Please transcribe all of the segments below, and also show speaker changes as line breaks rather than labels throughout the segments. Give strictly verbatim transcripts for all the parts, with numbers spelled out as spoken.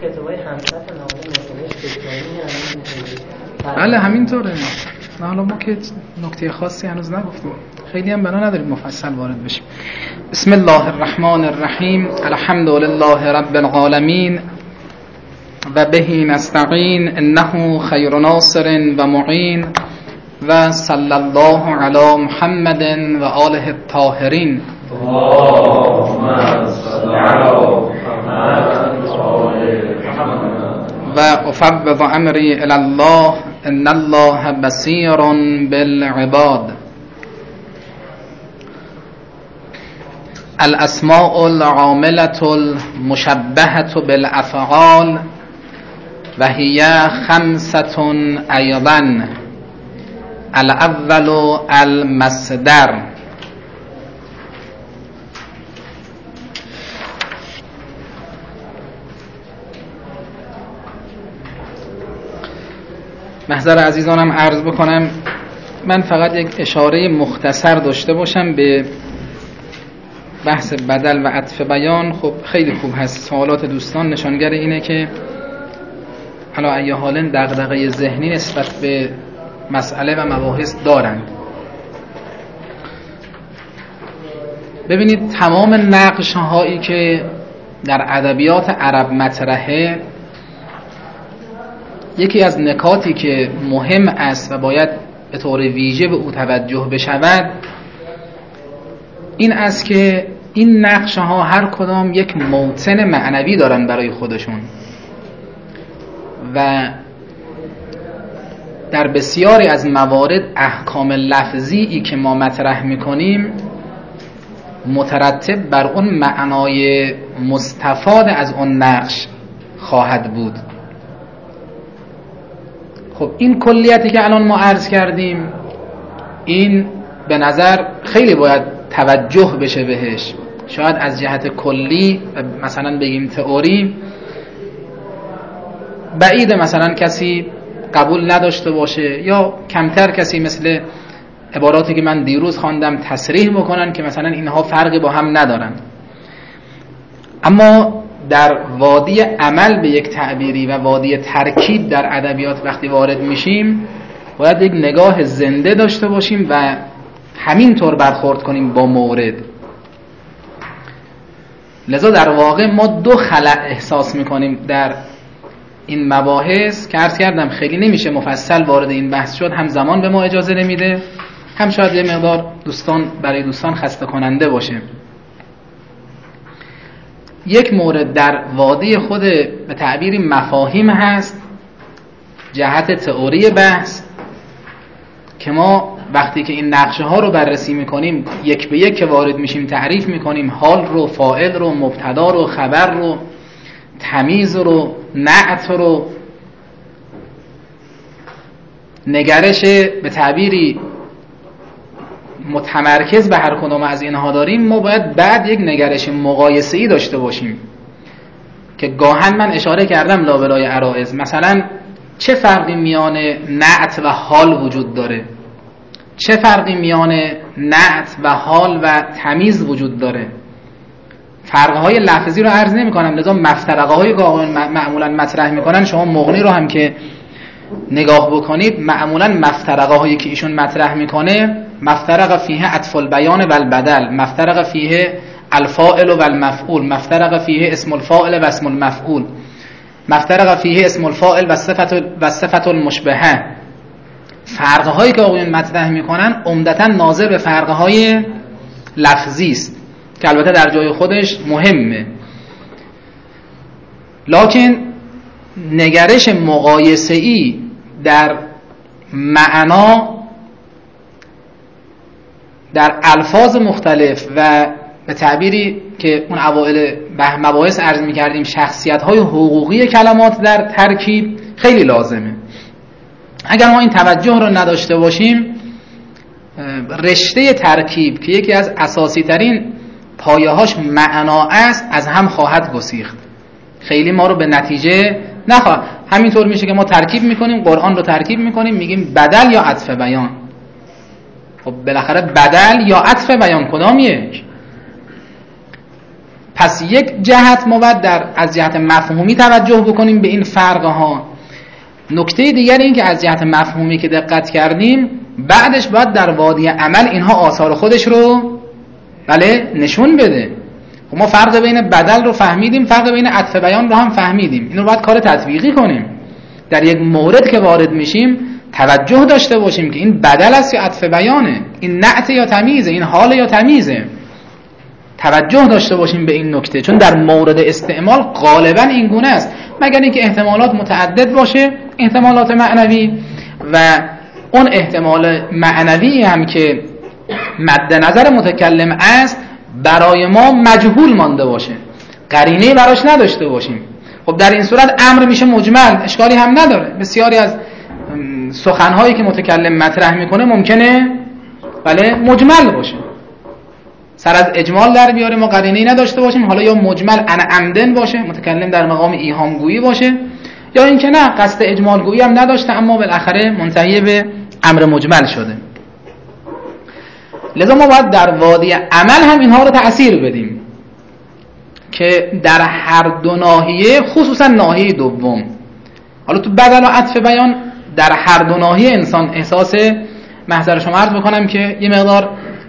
کتابای همسط نامه نکنش دکتری
بله همینطوره. نه حالا ما که نکته خاصی هنوز نگفتیم، خیلی هم بنا نداریم مفصل وارد بشیم. بسم الله الرحمن الرحیم. الحمد لله رب العالمین و بهی نستعین انه خیر ناصر و معین و صلی الله علی محمد و آله الطاهرین. و افوض امری الی الله ان الله بصیر بالعباد. الاسماء العاملة المشبهة بالافعال و هي خمسة ایضا. الاول المصدر. محضر عزیزانم عرض بکنم من فقط یک اشاره مختصر داشته باشم به بحث بدل و عطف بیان. خب خیلی خوب هست، سوالات دوستان نشانگر اینه که علا ای حال دغدغه ذهنی نسبت به مسئله و مباحث دارند. ببینید تمام نقش هایی که در ادبیات عرب مطرحه، یکی از نکاتی که مهم است و باید به طور ویژه به او توجه بشود این است که این نقش ها هر کدام یک موطن معنوی دارن برای خودشون و در بسیاری از موارد احکام لفظی که ما مطرح میکنیم مترتب بر اون معنای مستفاد از اون نقش خواهد بود. خب این کلیتی که الان ما عرض کردیم این به نظر خیلی باید توجه بشه بهش. شاید از جهت کلی مثلا بگیم تئوری بعید مثلا کسی قبول نداشته باشه یا کمتر کسی مثل عباراتی که من دیروز خواندم تصریح بکنن که مثلا اینها فرقی با هم ندارن. اما در وادی عمل به یک تعبیری و وادی ترکیب در ادبیات وقتی وارد میشیم باید یک نگاه زنده داشته باشیم و همینطور برخورد کنیم با مورد. لذا در واقع ما دو خلأ احساس میکنیم در این مباحث که عرض کردم خیلی نمیشه مفصل وارد این بحث شد، هم زمان به ما اجازه نمیده، هم شاید یه مقدار دوستان برای دوستان خسته کننده باشه. یک مورد در وادی خود به تعبیری مفاهیم هست، جهت تئوری بحث، که ما وقتی که این نقشه ها رو بررسی میکنیم یک به یک که وارد میشیم تعریف میکنیم حال رو، فاعل رو، مبتدا رو، خبر رو، تمیز رو، نعت رو، نگرش به تعبیری متمرکز به هر کدام از اینها داریم. ما باید بعد یک نگرش مقایسه‌ای داشته باشیم که گاهن من اشاره کردم لابلای عرائض، مثلا چه فرقی میان نعت و حال وجود داره، چه فرقی میان نعت و حال و تمیز وجود داره. فرق‌های لفظی رو عرض نمی‌کنم، لذا مفترقه‌هایی که معمولاً مطرح می‌کنن شما مغنی رو هم که نگاه بکنید معمولاً مفترقه‌هایی که ایشون مطرح می‌کنه مفترق فیه عطف البیان و البدل، مفترق فیه الفاعل و المفعول، مفترق فیه اسم الفاعل و اسم المفعول، مفترق فیه اسم الفاعل و صفت و صفت المشبهه. فرق‌هایی که آقایون مطرح می‌کنن عمدتاً ناظر به فرق‌های لفظی است که البته در جای خودش مهمه، لکن نگرش مقایسه‌ای در معنا در الفاظ مختلف و به تعبیری که اون اوائل مباحث عرض می‌کردیم شخصیت‌های حقوقی کلمات در ترکیب خیلی لازمه. اگر ما این توجه رو نداشته باشیم رشته ترکیب که یکی از اساسی ترین پایه‌هاش معنا است از هم خواهد گسیخت، خیلی ما رو به نتیجه نخواهد. همینطور میشه که ما ترکیب میکنیم، قرآن رو ترکیب میکنیم، میگیم بدل یا عطف بیان. خب بالاخره بدل یا عطف بیان کدام یک؟ پس یک جهت ما باید در از جهت مفهومی توجه بکنیم به این فرق ها. نکته دیگری این که از جهت مفهومی که دقت کردیم بعدش باید در وادی عمل اینها آثار خودش رو بله نشون بده. خب ما فرق بین بدل رو فهمیدیم، فرق بین عطف بیان رو هم فهمیدیم، این رو باید کار تطبیقی کنیم. در یک مورد که وارد میشیم توجه داشته باشیم که این بدل است یا عطف بیانه، این نعت یا تمیزه، این حال یا تمیزه. توجه داشته باشیم به این نکته، چون در مورد استعمال غالبا این گونه است، مگر اینکه احتمالات متعدد باشه، احتمالات معنوی، و اون احتمال معنوی هم که مد نظر متکلم است برای ما مجهول مانده باشه، قرینه براش نداشته باشیم. خب در این صورت امر میشه مجمل، اشکالی هم نداره. بسیاری از سخنهایی که متکلم مطرح میکنه ممکنه بله مجمل باشه، سر از اجمال در بیاره، ما قرینه‌ای نداشته باشیم، حالا یا مجمل انا عمدن باشه، متکلم در مقام ایهام گویی باشه، یا اینکه نه قصد اجمال گویی هم نداشته اما بالاخره منتهی به امر مجمل شده. لذا ما باید در وادی عمل هم اینها رو تأثیر بدیم که در هر دو ناحیه، خصوصا ناحیه دوم، حالا تو بدل و عطف بیان در هر دو ناحیه انسان احساس، محضر شما عرض بکنم که یه مقدار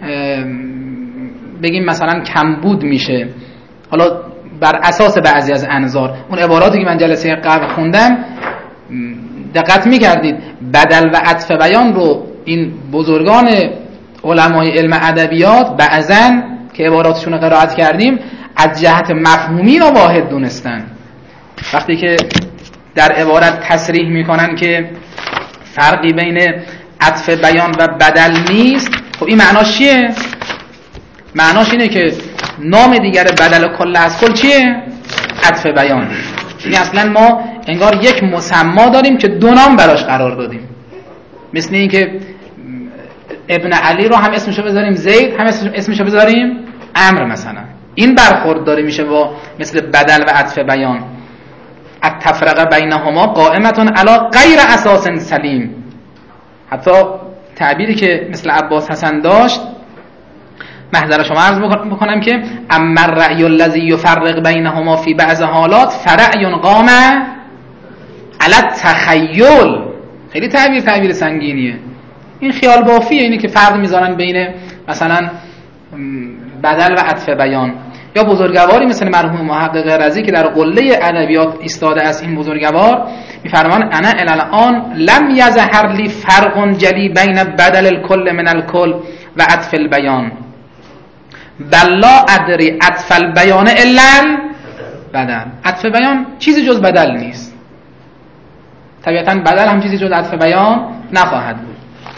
بگیم مثلا کمبود میشه، حالا بر اساس بعضی از انظار. اون عباراتی که من جلسه قبل خوندم دقت میکردید، بدل و عطف بیان رو این بزرگان علمای علم ادبیات بعضن که عباراتشون رو قرائت کردیم از جهت مفهومی را واحد دونستن. وقتی که در عبارت تصریح میکنن که فرقی بین عطف بیان و بدل نیست، خب این معناش چیه؟ معناش اینه که نام دیگر بدل کل از کل چیه؟ عطف بیان. یعنی اصلا ما انگار یک مسما داریم که دو نام براش قرار دادیم، مثل این که ابن علی رو هم اسمشو بذاریم زید، هم اسمشو بذاریم امر مثلا. این برخورد داره میشه با مثل بدل و عطف بیان. التفرقه بینهما قائمتون علی غیر اساس سلیم. حتی تعبیری که مثل عباس حسن داشت، محضر شما عرض بکنم که اما الرأی الذی یفرق بینهما فی بعض حالات فرأی قام علی التخیل. خیلی تعبیر تعبیر سنگینیه. این خیال بافیه، اینه که فرق میذارن بین مثلا بدل و عطف بیان. یا بزرگواری مثل مرحوم محقق رضی که در قله ادبیات ایستاده است، این بزرگوار میفرمان انا الان لم یظهر لی فرق جلی بین بدل الکل من الکل و عطف البیان بل لا ادری عطف البیان الا بدل. عطف بیان چیزی جز بدل نیست، طبیعتا بدل هم چیزی جز عطف بیان نخواهد بود.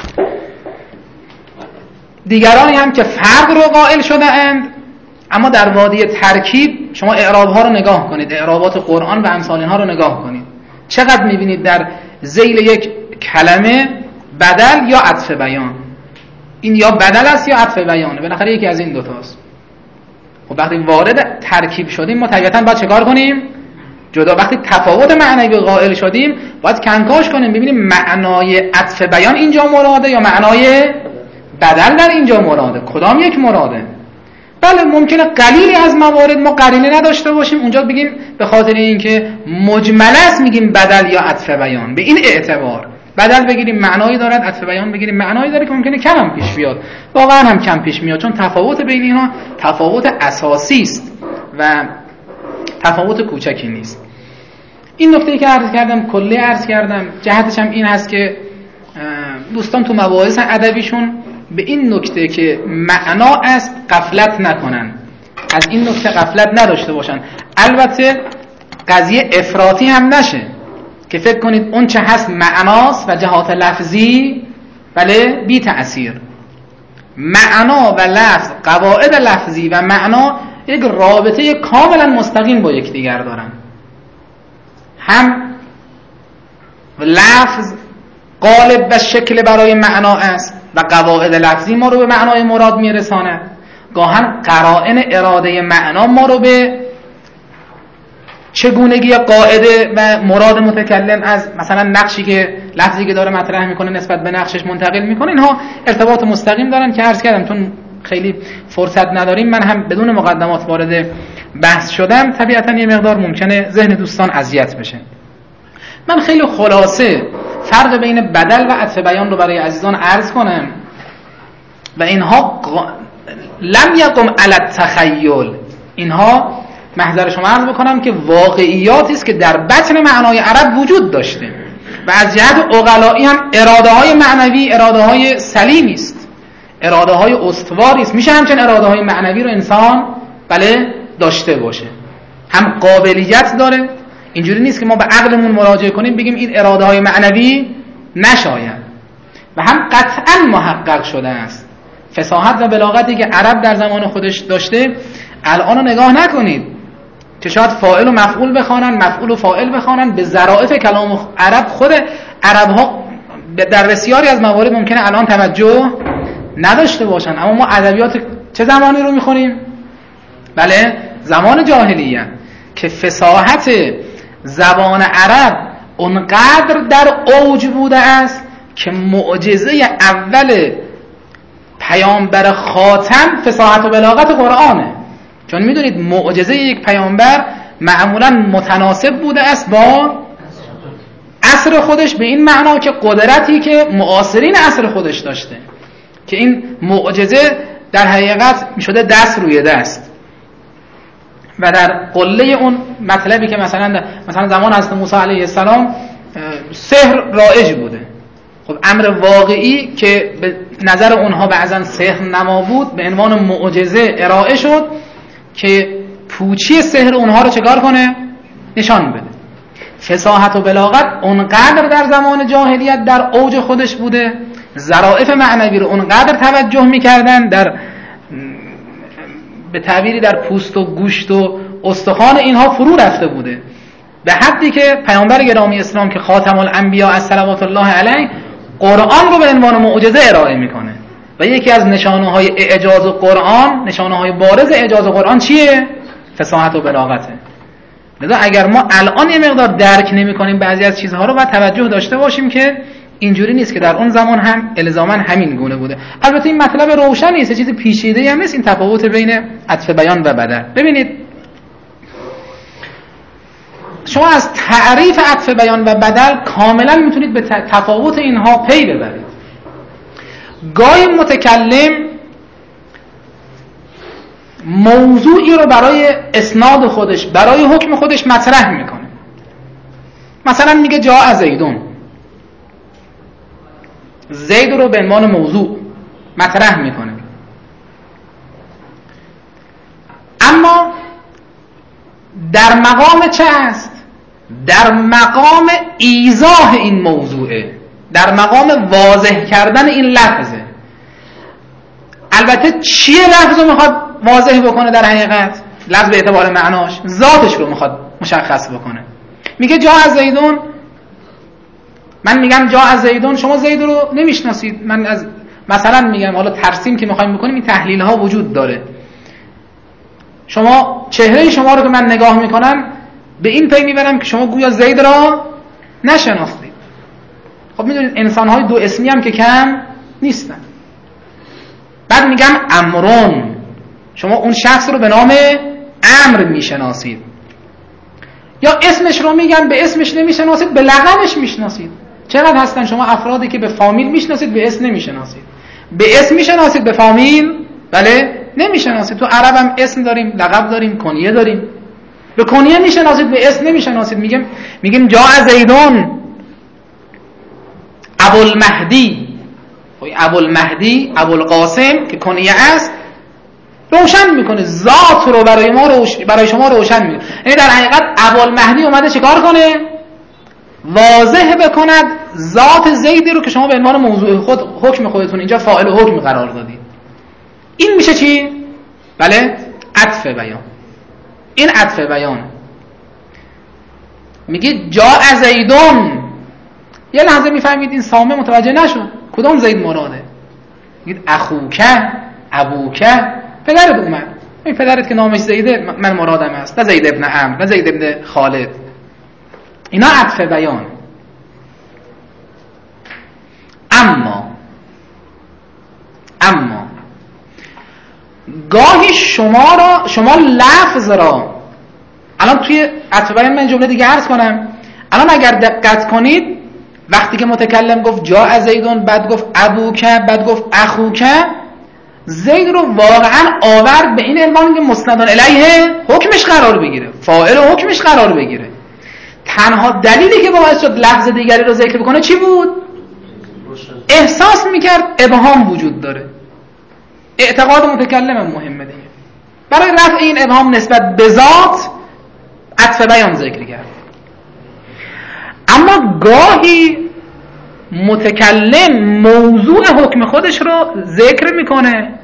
دیگرانی هم که فرق رو قائل شده اند، اما در وادی ترکیب شما اعراب ها رو نگاه کنید، اعرابات قرآن و امثال اینها رو نگاه کنید، چقدر میبینید در ذیل یک کلمه بدل یا عطف بیان. این یا بدل است یا عطف بیانه، بالاخره یکی از این دوتاست. خب وقتی وارد ترکیب شدیم ما طبیعتاً باید چه کار کنیم؟ جدا. وقتی تفاوت معنوی قائل شدیم باید کنکاش کنیم ببینیم معنای عطف بیان اینجا مراده یا معنای بدل در اینجا مراده، کدام یک مراده. بله ممکنه قلیلی از موارد ما قرینه نداشته باشیم، اونجا بگیم به خاطر اینکه مجمل است میگیم بدل یا عطف بیان، به این اعتبار بدل بگیریم معنایی دارد، عطف بیان بگیریم معنایی داره که ممکنه کم هم پیش بیاد. واقعا هم کم پیش میاد، چون تفاوت بین اینها تفاوت اساسی است و تفاوت کوچکی نیست. این نکته‌ای که عرض کردم کلی عرض کردم، جهتش هم این هست که دوستان تو مباحث ادبیشون به این نکته که معنا است غفلت نکنن، از این نکته غفلت نداشته باشن. البته قضیه افراطی هم نشه که فکر کنید اون چه هست معناست و جهات لفظی بله بی تأثیر. معنا و لفظ، قواعد لفظی و معنا یک رابطه کاملا مستقیم با یکدیگر دارن. هم لفظ قالب و شکل برای معنا است و قواعد لفظی ما رو به معنای مراد میرساند. گاهن قرائن اراده معنا ما رو به چگونگی قاعده و مراد متکلم از مثلا نقشی که لفظی که داره مطرح میکنه نسبت به نقشش منتقل میکنه، اینها ارتباط مستقیم دارن که عرض کردم چون خیلی فرصت نداریم من هم بدون مقدمات وارد بحث شدم طبیعتا یه مقدار ممکنه ذهن دوستان اذیت بشه. من خیلی خلاصه فرق بین بدل و عطف بیان رو برای عزیزان عرض کنم و اینها لم یقم علی التخیل، اینها محضر شما عرض بکنم که واقعیاتی است که در بطن معنای عرب وجود داشته و از جهت عقلایی هم اراده های معنوی اراده های سلیمی است، اراده های استواری است. میشه همچنین اراده های معنوی رو انسان بله داشته باشه، هم قابلیت داره. اینجوری نیست که ما به عقلمون مراجعه کنیم بگیم این اراده های معنوی نشاید، و هم قطعا محقق شده است. فصاحت و بلاغتی که عرب در زمان خودش داشته الان رو نگاه نکنید که شاید فاعل و مفعول بخوانن، مفعول و فاعل بخوانن، به ظرافت کلام عرب خود عرب ها در بسیاری از موارد ممکنه الان توجه نداشته باشن. اما ما ادبیات چه زمانی رو میخونیم؟ بله زمان جاهلیه که فصاحت زبان عرب اونقدر در اوج بوده است که معجزه اول پیامبر خاتم فصاحت و بلاغت قرآنه. چون میدونید معجزه یک پیامبر معمولا متناسب بوده است با عصر خودش، به این معنا که قدرتی که معاصرین عصر خودش داشته، که این معجزه در حقیقت میشده دست روی دست. و در قله اون مطلبی که مثلا مثلا زمان حضرت موسی علیه السلام سحر رایج بوده، خب امر واقعی که به نظر اونها بعضا سحر نما بود به عنوان معجزه ارائه شد که پوچی سحر اونها رو چکار کنه؟ نشان بده. فصاحت و بلاغت اونقدر در زمان جاهلیت در اوج خودش بوده، ظرافت معنوی رو اونقدر توجه میکردن، در به تعبیری در پوست و گوشت و استخوان اینها فرو رفته بوده، به حدی که پیامبر گرامی اسلام که خاتم الانبیا از صلوات الله علیه قرآن رو به عنوان معجزه ارائه میکنه و یکی از نشانه های اعجاز قرآن، نشانه های بارز اعجاز قرآن چیه؟ فصاحت و بلاغته. لذا اگر ما الان یه مقدار درک نمی کنیم بعضی از چیزها رو، باید توجه داشته باشیم که اینجوری نیست که در اون زمان هم الزاما همین گونه بوده. البته این مطلب روشنی است، چیز پیچیده‌ای هم نیست این تفاوت بین عطف بیان و بدل. ببینید شما از تعریف عطف بیان و بدل کاملا میتونید به تفاوت اینها پی ببرید. گاهی متکلم موضوعی رو برای اسناد خودش، برای حکم خودش مطرح میکنه. مثلا میگه جاء زیدون، زید رو به عنوان موضوع مطرح میکنه، اما در مقام چه است؟ در مقام ایضاح این موضوعه، در مقام واضح کردن این لفظه. البته چیه لفظ رو میخواد واضح بکنه؟ در حقیقت لفظ به اعتبار معناش ذاتش رو میخواد مشخص بکنه. میگه جاء زیدون، من میگم جاء زیدون، شما زید رو نمیشناسید. من از مثلا میگم حالا ترسیم که میخوایم بکنیم این تحلیل ها وجود داره. شما چهره شما رو که من نگاه میکنم به این پی میبرم که شما گویا زید را نشناختید. خب میدونید انسان های دو اسمی هم که کم نیستن. بعد میگم امرون، شما اون شخص رو به نام امر میشناسید. یا اسمش رو میگم به اسمش نمیشناسید، به لقبش میشناسید. چقدر هستن شما افرادی که به فامیل میشناسید به اسم نمیشناسید، به اسم میشناسید به فامیل بله نمیشناسید. تو عرب هم اسم داریم، لقب داریم، کنیه داریم. به کنیه میشناسید به اسم نمیشناسید. میگیم میگیم جاء زیدون ابوالمهدی، ابوالمهدی ابوالقاسم که کنیه است روشن میکنه، ذات رو برای ما روش... برای شما روشن میکنه. یعنی در حقیقت ابوالمهدی اومده چیکار کنه؟ واضح بکند ذات زیدی رو که شما به عنوان موضوع خود حکم خودتون اینجا فاعل حکم قرار دادید. این میشه چی؟ بله عطف بیان. این عطف بیان. میگه جاء زیدون، یه لحظه میفهمید این سامه متوجه نشد کدوم زید مراده. میگید اخوکه، ابوکه، پدرت اومد. این پدرت که نامش زیده من مرادم است، نه زید ابن عمرو، نه زید ابن خالد. اینا عطف بیان. اما اما گاهی شما را شما لفظ را الان توی عطف بیان من جمله دیگه عرض کنم. الان اگر دقت کنید وقتی که متکلم گفت جاء زیدون، بعد گفت ابوک، بعد گفت اخوک، زید رو واقعا آورد به این عنوان که مستند الیه حکمش قرار بگیره، فاعل حکمش قرار بگیره. تنها دلیلی که باعث شد لفظ دیگری رو ذکر بکنه چی بود؟ احساس میکرد ابهام وجود داره. اعتقاد متکلم مهمه دیگه. برای رفع این ابهام نسبت به ذات عطف بیان ذکر کرد. اما گاهی متکلم موضوع حکم خودش رو ذکر میکنه،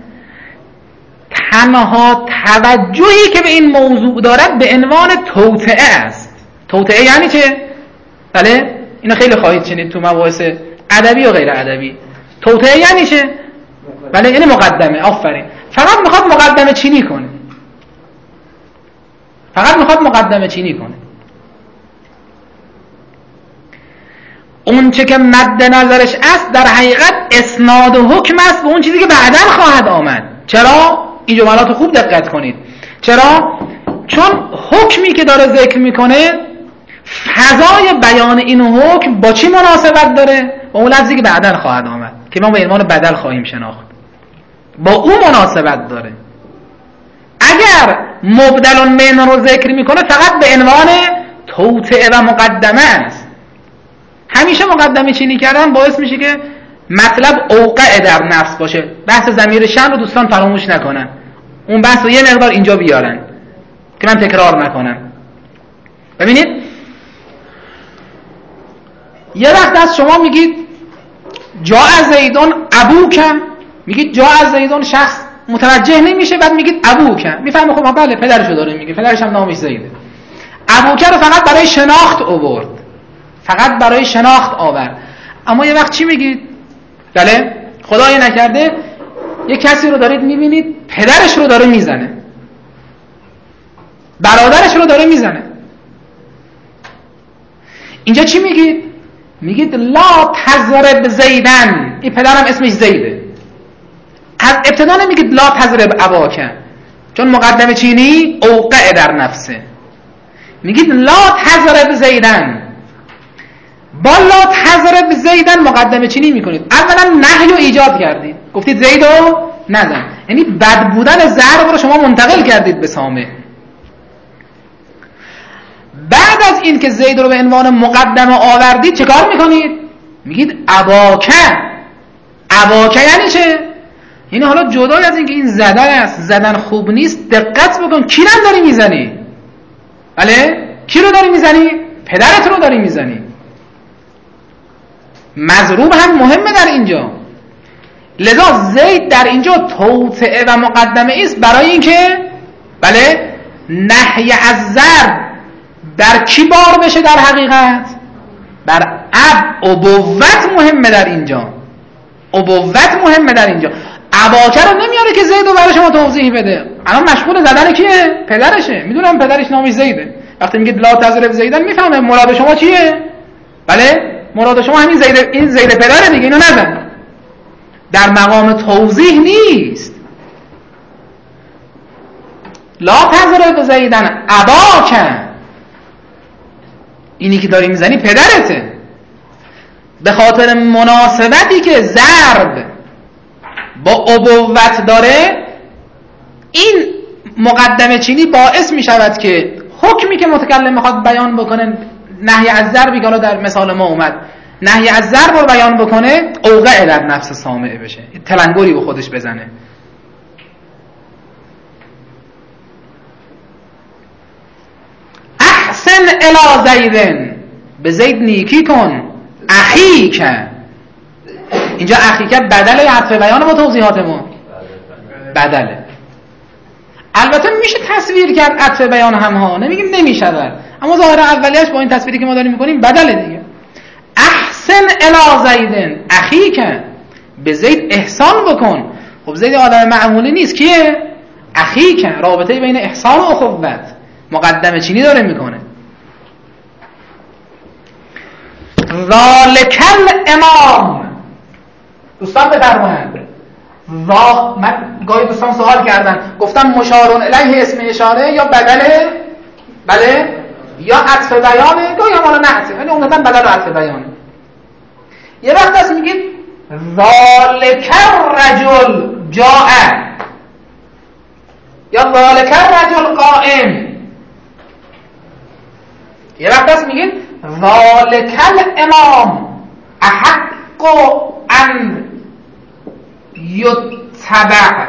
تنها توجهی که به این موضوع دارد به عنوان توطئه است. توطئه یعنی چه؟ بله اینو خیلی خواهید شنید تو مباحث ادبی و غیر ادبی. توطئه یعنی چه؟ بله یعنی مقدمه. آفرین. فقط میخواد مقدمه چینی کنه. فقط میخواد مقدمه چینی کنه. اون چه که مد نظرش است در حقیقت اسناد و حکم است به اون چیزی که بعداً خواهد آمد. چرا؟ این جملات رو خوب دقت کنید. چرا؟ چون حکمی که داره ذکر میکنه فضای بیان این حکم با چی مناسبت داره؟ با اون لفظی که بعداً خواهد آمد که ما به عنوان بدل خواهیم شناخت. با اون مناسبت داره. اگر مبدل من رو ذکر میکنه فقط به عنوان توطئه و مقدمه است. همیشه مقدمه چینی کردن باعث میشه که مطلب اوقع در نفس باشه. بحث ضمیر شأن رو دوستان فراموش نکنن. اون بحث رو یه مقدار اینجا بیارن که من تکرار نکنم. ببینید یه وقت از شما میگید جاء زیدون ابوک، میگید جاء زیدون، شخص متوجه نمیشه، بعد میگید ابوک، میفهمه خب بله پدرشو داره میگه، پدرش هم نامش زیده. ابوک رو فقط برای شناخت آورد، فقط برای شناخت آورد. اما یه وقت چی میگید؟ بله خدای نکرده یه کسی رو دارید میبینید پدرش رو داره میزنه، برادرش رو داره میزنه. اینجا چی میگید؟ میگید لا تضرب زیدن، این پدرم اسمش زیده. از ابتدا نمیگید لا تضرب اباک، چون مقدمه چینی اوقع در نفسه. میگید لا تضرب زیدن. با لا تضرب زیدن مقدمه چینی میکنید. اولا نهی رو ایجاد کردید، گفتید زیدو نزن، یعنی بد بودن ضرب رو شما منتقل کردید به سامع. بعد از این که زید رو به عنوان مقدمه آوردید چه کار میکنید؟ میگید اباکه. اباکه یعنی چه؟ یعنی حالا جدای از این که این زدن است، زدن خوب نیست، دقت بکن کی رو داری میزنی؟ بله؟ کی رو داری میزنی؟ پدرت رو داری میزنی. مضروب هم مهمه در اینجا. لذا زید در اینجا توطئه و مقدمه است برای اینکه بله نهی از ضرب در کی بار بشه؟ در حقیقت بر اب. ابوت مهمه در اینجا، ابوت مهمه در اینجا. اباکه رو نمیاره که زید رو برای شما توضیح بده. الان مشغول زدن کیه؟ پدرشه. میدونم پدرش نامش زیده. وقتی میگید لا تضرب زیدن میفهمه مراد شما چیه؟ بله مراد شما همین زید، این زید پدره دیگه، اینو نزن. در مقام توضیح نیست. لا تضرب زیدن اباکه، اینی که داری میزنی پدرته. به خاطر مناسبتی که ضرب با ابوت داره، این مقدمه چینی باعث می شود که حکمی که متکلم میخواد بیان بکنه، نهی از ضربی که حالا در مثال ما اومد، نهی از ضرب رو بیان بکنه، اوقع در نفس سامع بشه، تلنگری به خودش بزنه. احسن الی زیدن، به زید نیکی کن. اخیک، اینجا اخیک بدل عطف بیان ما توضیحات ما بدله. البته میشه تصویر کرد عطف بیان هم ها، نمیگیم نمیشود، اما ظاهر اولیش با این تصویری که ما داریم میکنیم بدله دیگه. احسن الی زیدن اخیک، به زید احسان بکن. خب زید آدم معمولی نیست، کیه؟ اخیک، رابطه بین احسان و اخوت، مقدمه چینی داره میکنه. ذالک الامام، دوستان بفرمایید وا من گاهی دوستان سوال کردن گفتم مشارون الیه اسم اشاره یا بدله بله یا عطف بیانه گاهی هم حالا نه عطف یعنی عموما بدل و عطف بیانه. یه وقت هست میگید ذالک الرجل جاء یا ذالک الرجل قائم. یه وقت هست میگید ذالک الامام احق ان یتبع.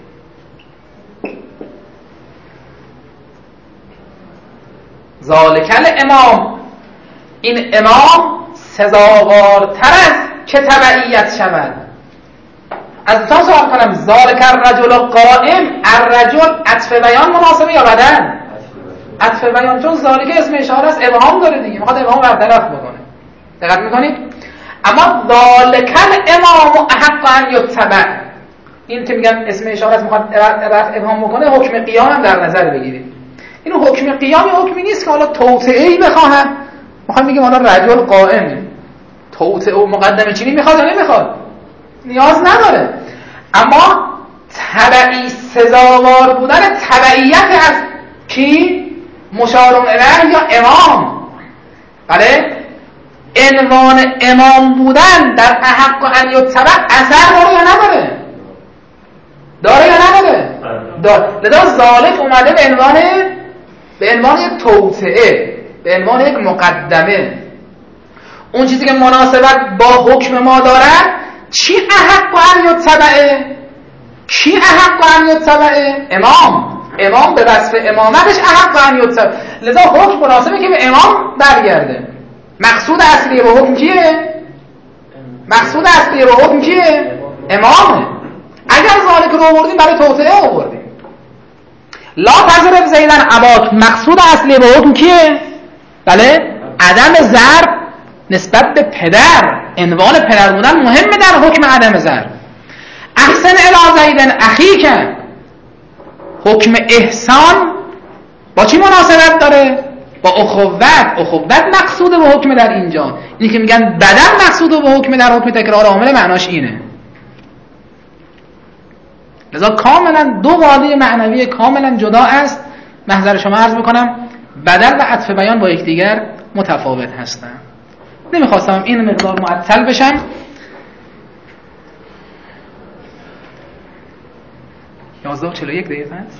ذالک الامام این امام سزاوارتر است که تبعیت شود. از تا سوال کنم ذالک الرجل قائم الرجل عطف بیان مناسبه یا بدل؟ عطف بیان چون ذالک اسم اشاره است ابهام داره دیگه میخواد ابهام برطرف بکنه. دقت میکنید؟ اما ذالک الامام احق ان یتبع این که میگن اسم اشاره است میخواد رفع ابهام بکنه حکم قیام هم در نظر بگیرید. این حکم قیام حکمی نیست که حالا توطئه‌ای بخواهم میخوام میگم حالا رجل قائمه توطئه و مقدمه چینی میخواد یا نمیخواد نیاز نداره. اما تبعی سزاوار بودن تبعیت از کی؟ مشارون الیه یا امام. بله عنوان امام بودن در احق ان یتبع اثر داره یا نداره؟ داره یا نداره؟ داره. لذا ذالک اومده به عنوان به عنوان یک توطئه به عنوان یک مقدمه. اون چیزی که مناسبت با حکم ما دارد چی احق ان یتبعه؟ کی احق ان یتبعه؟ امام. امام به وصف امامتش احق ان یتبعه. لذا حکم مناسبه که به امام برگرده. مقصود اصلی با حکم کیه؟ مقصود اصلی با حکم کیه؟ امامه. اگر ذالک رو آوردیم برای توطئه آوردیم. لا تضرب زیدن اباک مقصود اصلی با حکم کیه؟ بله عدم ضرب نسبت به پدر. عنوان پدر بودن مهمه در حکم عدم ضرب. احسن الی زیدن اخیک حکم احسان با چی مناسبت داره؟ با اخوت. اخوت مقصود به حکم در اینجا. اینی که میگن بدل مقصود به حکم در حکم تکرار عامل معناش اینه. لذا کاملا دو قاعده معنوی کاملا جدا است. محضر شما عرض میکنم بدل و عطف بیان با یکدیگر متفاوت هستند. نمیخواستم این مقدار معطل بشم. یازده و چهل و یک دقیقه هست.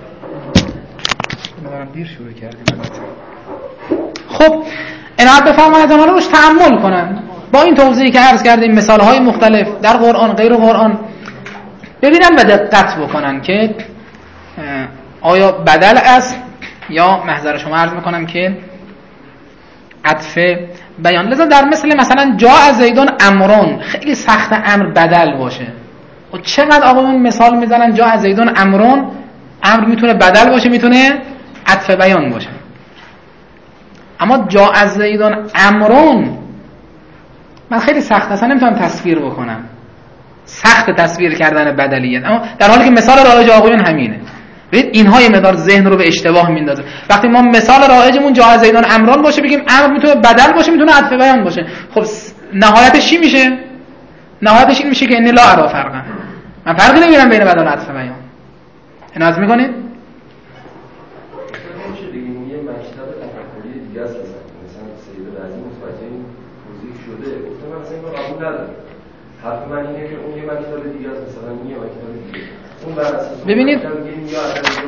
دارم دیر شروع کردیم. خب عنایت بفرمایید آنها رو روش تأمل کنن. با این توضیحی که عرض کردیم مثالهای مختلف در قرآن غیر قرآن ببینن و دقت بکنن که آیا بدل است یا محضر شما عرض میکنم که عطف بیان. لذا در مثل مثلا جاء زیدون امرون خیلی سخت امر بدل باشه. و چقدر آقایون مثال میزنن جاء زیدون امرون امر میتونه بدل باشه میتونه عطف بیان باشه. اما جاء زیدون امرون من خیلی سخت اصلا نمیتونم تصویر بکنم. سخت تصویر کردن بدلیت. اما در حالی که مثال رایج آقایون همینه. ببین اینها یه مقدار ذهن رو به اشتباه میندازه. وقتی ما مثال رایجمون جاء زیدون امران باشه بگیم امر میتونه بدل باشه میتونه عطف بیان باشه. خب نهایتش چی میشه؟ نهایتش این میشه که ان لا ارا فرقا. من فرقی نمیبینم بین بدل و عطف بیان. عنایت میکنید؟
حرف من اینه که اون یه مکتب دیگه است مثلا این یه مکتب دیگه اون بر اساس
ببینید
یا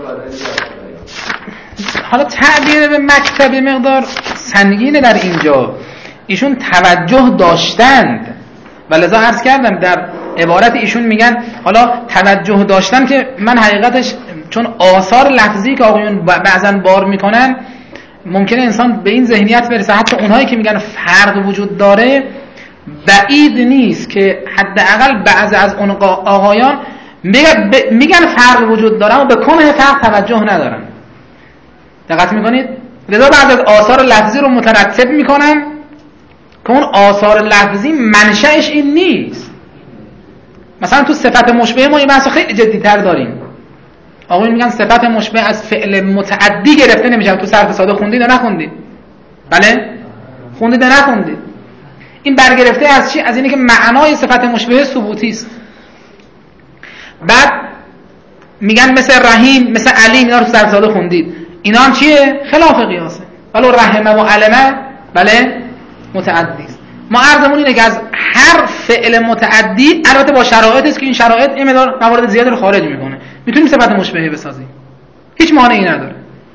حالا تعبیر به مکتب مقدار سنگینه در اینجا. ایشون توجه داشتند و لذا عرض کردم در عبارت ایشون میگن حالا توجه داشتن که من حقیقتش چون آثار لفظی که آقایون بعضا بار میکنن ممکنه انسان به این ذهنیت برسه حتی اونهایی که میگن فرق وجود داره بعید نیست که حداقل بعضی از اون آقایان میگن فرق وجود داره و به کنه فرق توجه ندارن. دقت میکنید؟ لذا بعضی از آثار لفظی رو مترتب میکنن که اون آثار لفظی منشأش این نیست. مثلا تو صفت مشبه ما یه بحث خیلی جدی‌تر داریم. آقایون میگن صفت مشبه از فعل متعدی گرفته نمیشه. تو صرف ساده خوندید یا نخوندید؟ بله؟ خوندید یا نخوندید؟ این برگرفته از چی؟ از اینه که معنای صفت مشبه ثبوتی است. بعد میگن مثل رحیم، مثل علی، اینا رو سرساده خوندید، اینا هم چیه؟ خلاف قیاسه. ولو رحمه و علمه بله متعدی است. ما عرضمون اینه که از هر فعل متعدی، البته با شرایط است که این شرایط این مقدار موارد زیادی رو خارج میکنه، میتونیم صفت مشبهه بسازیم، هیچ مانعی نداره،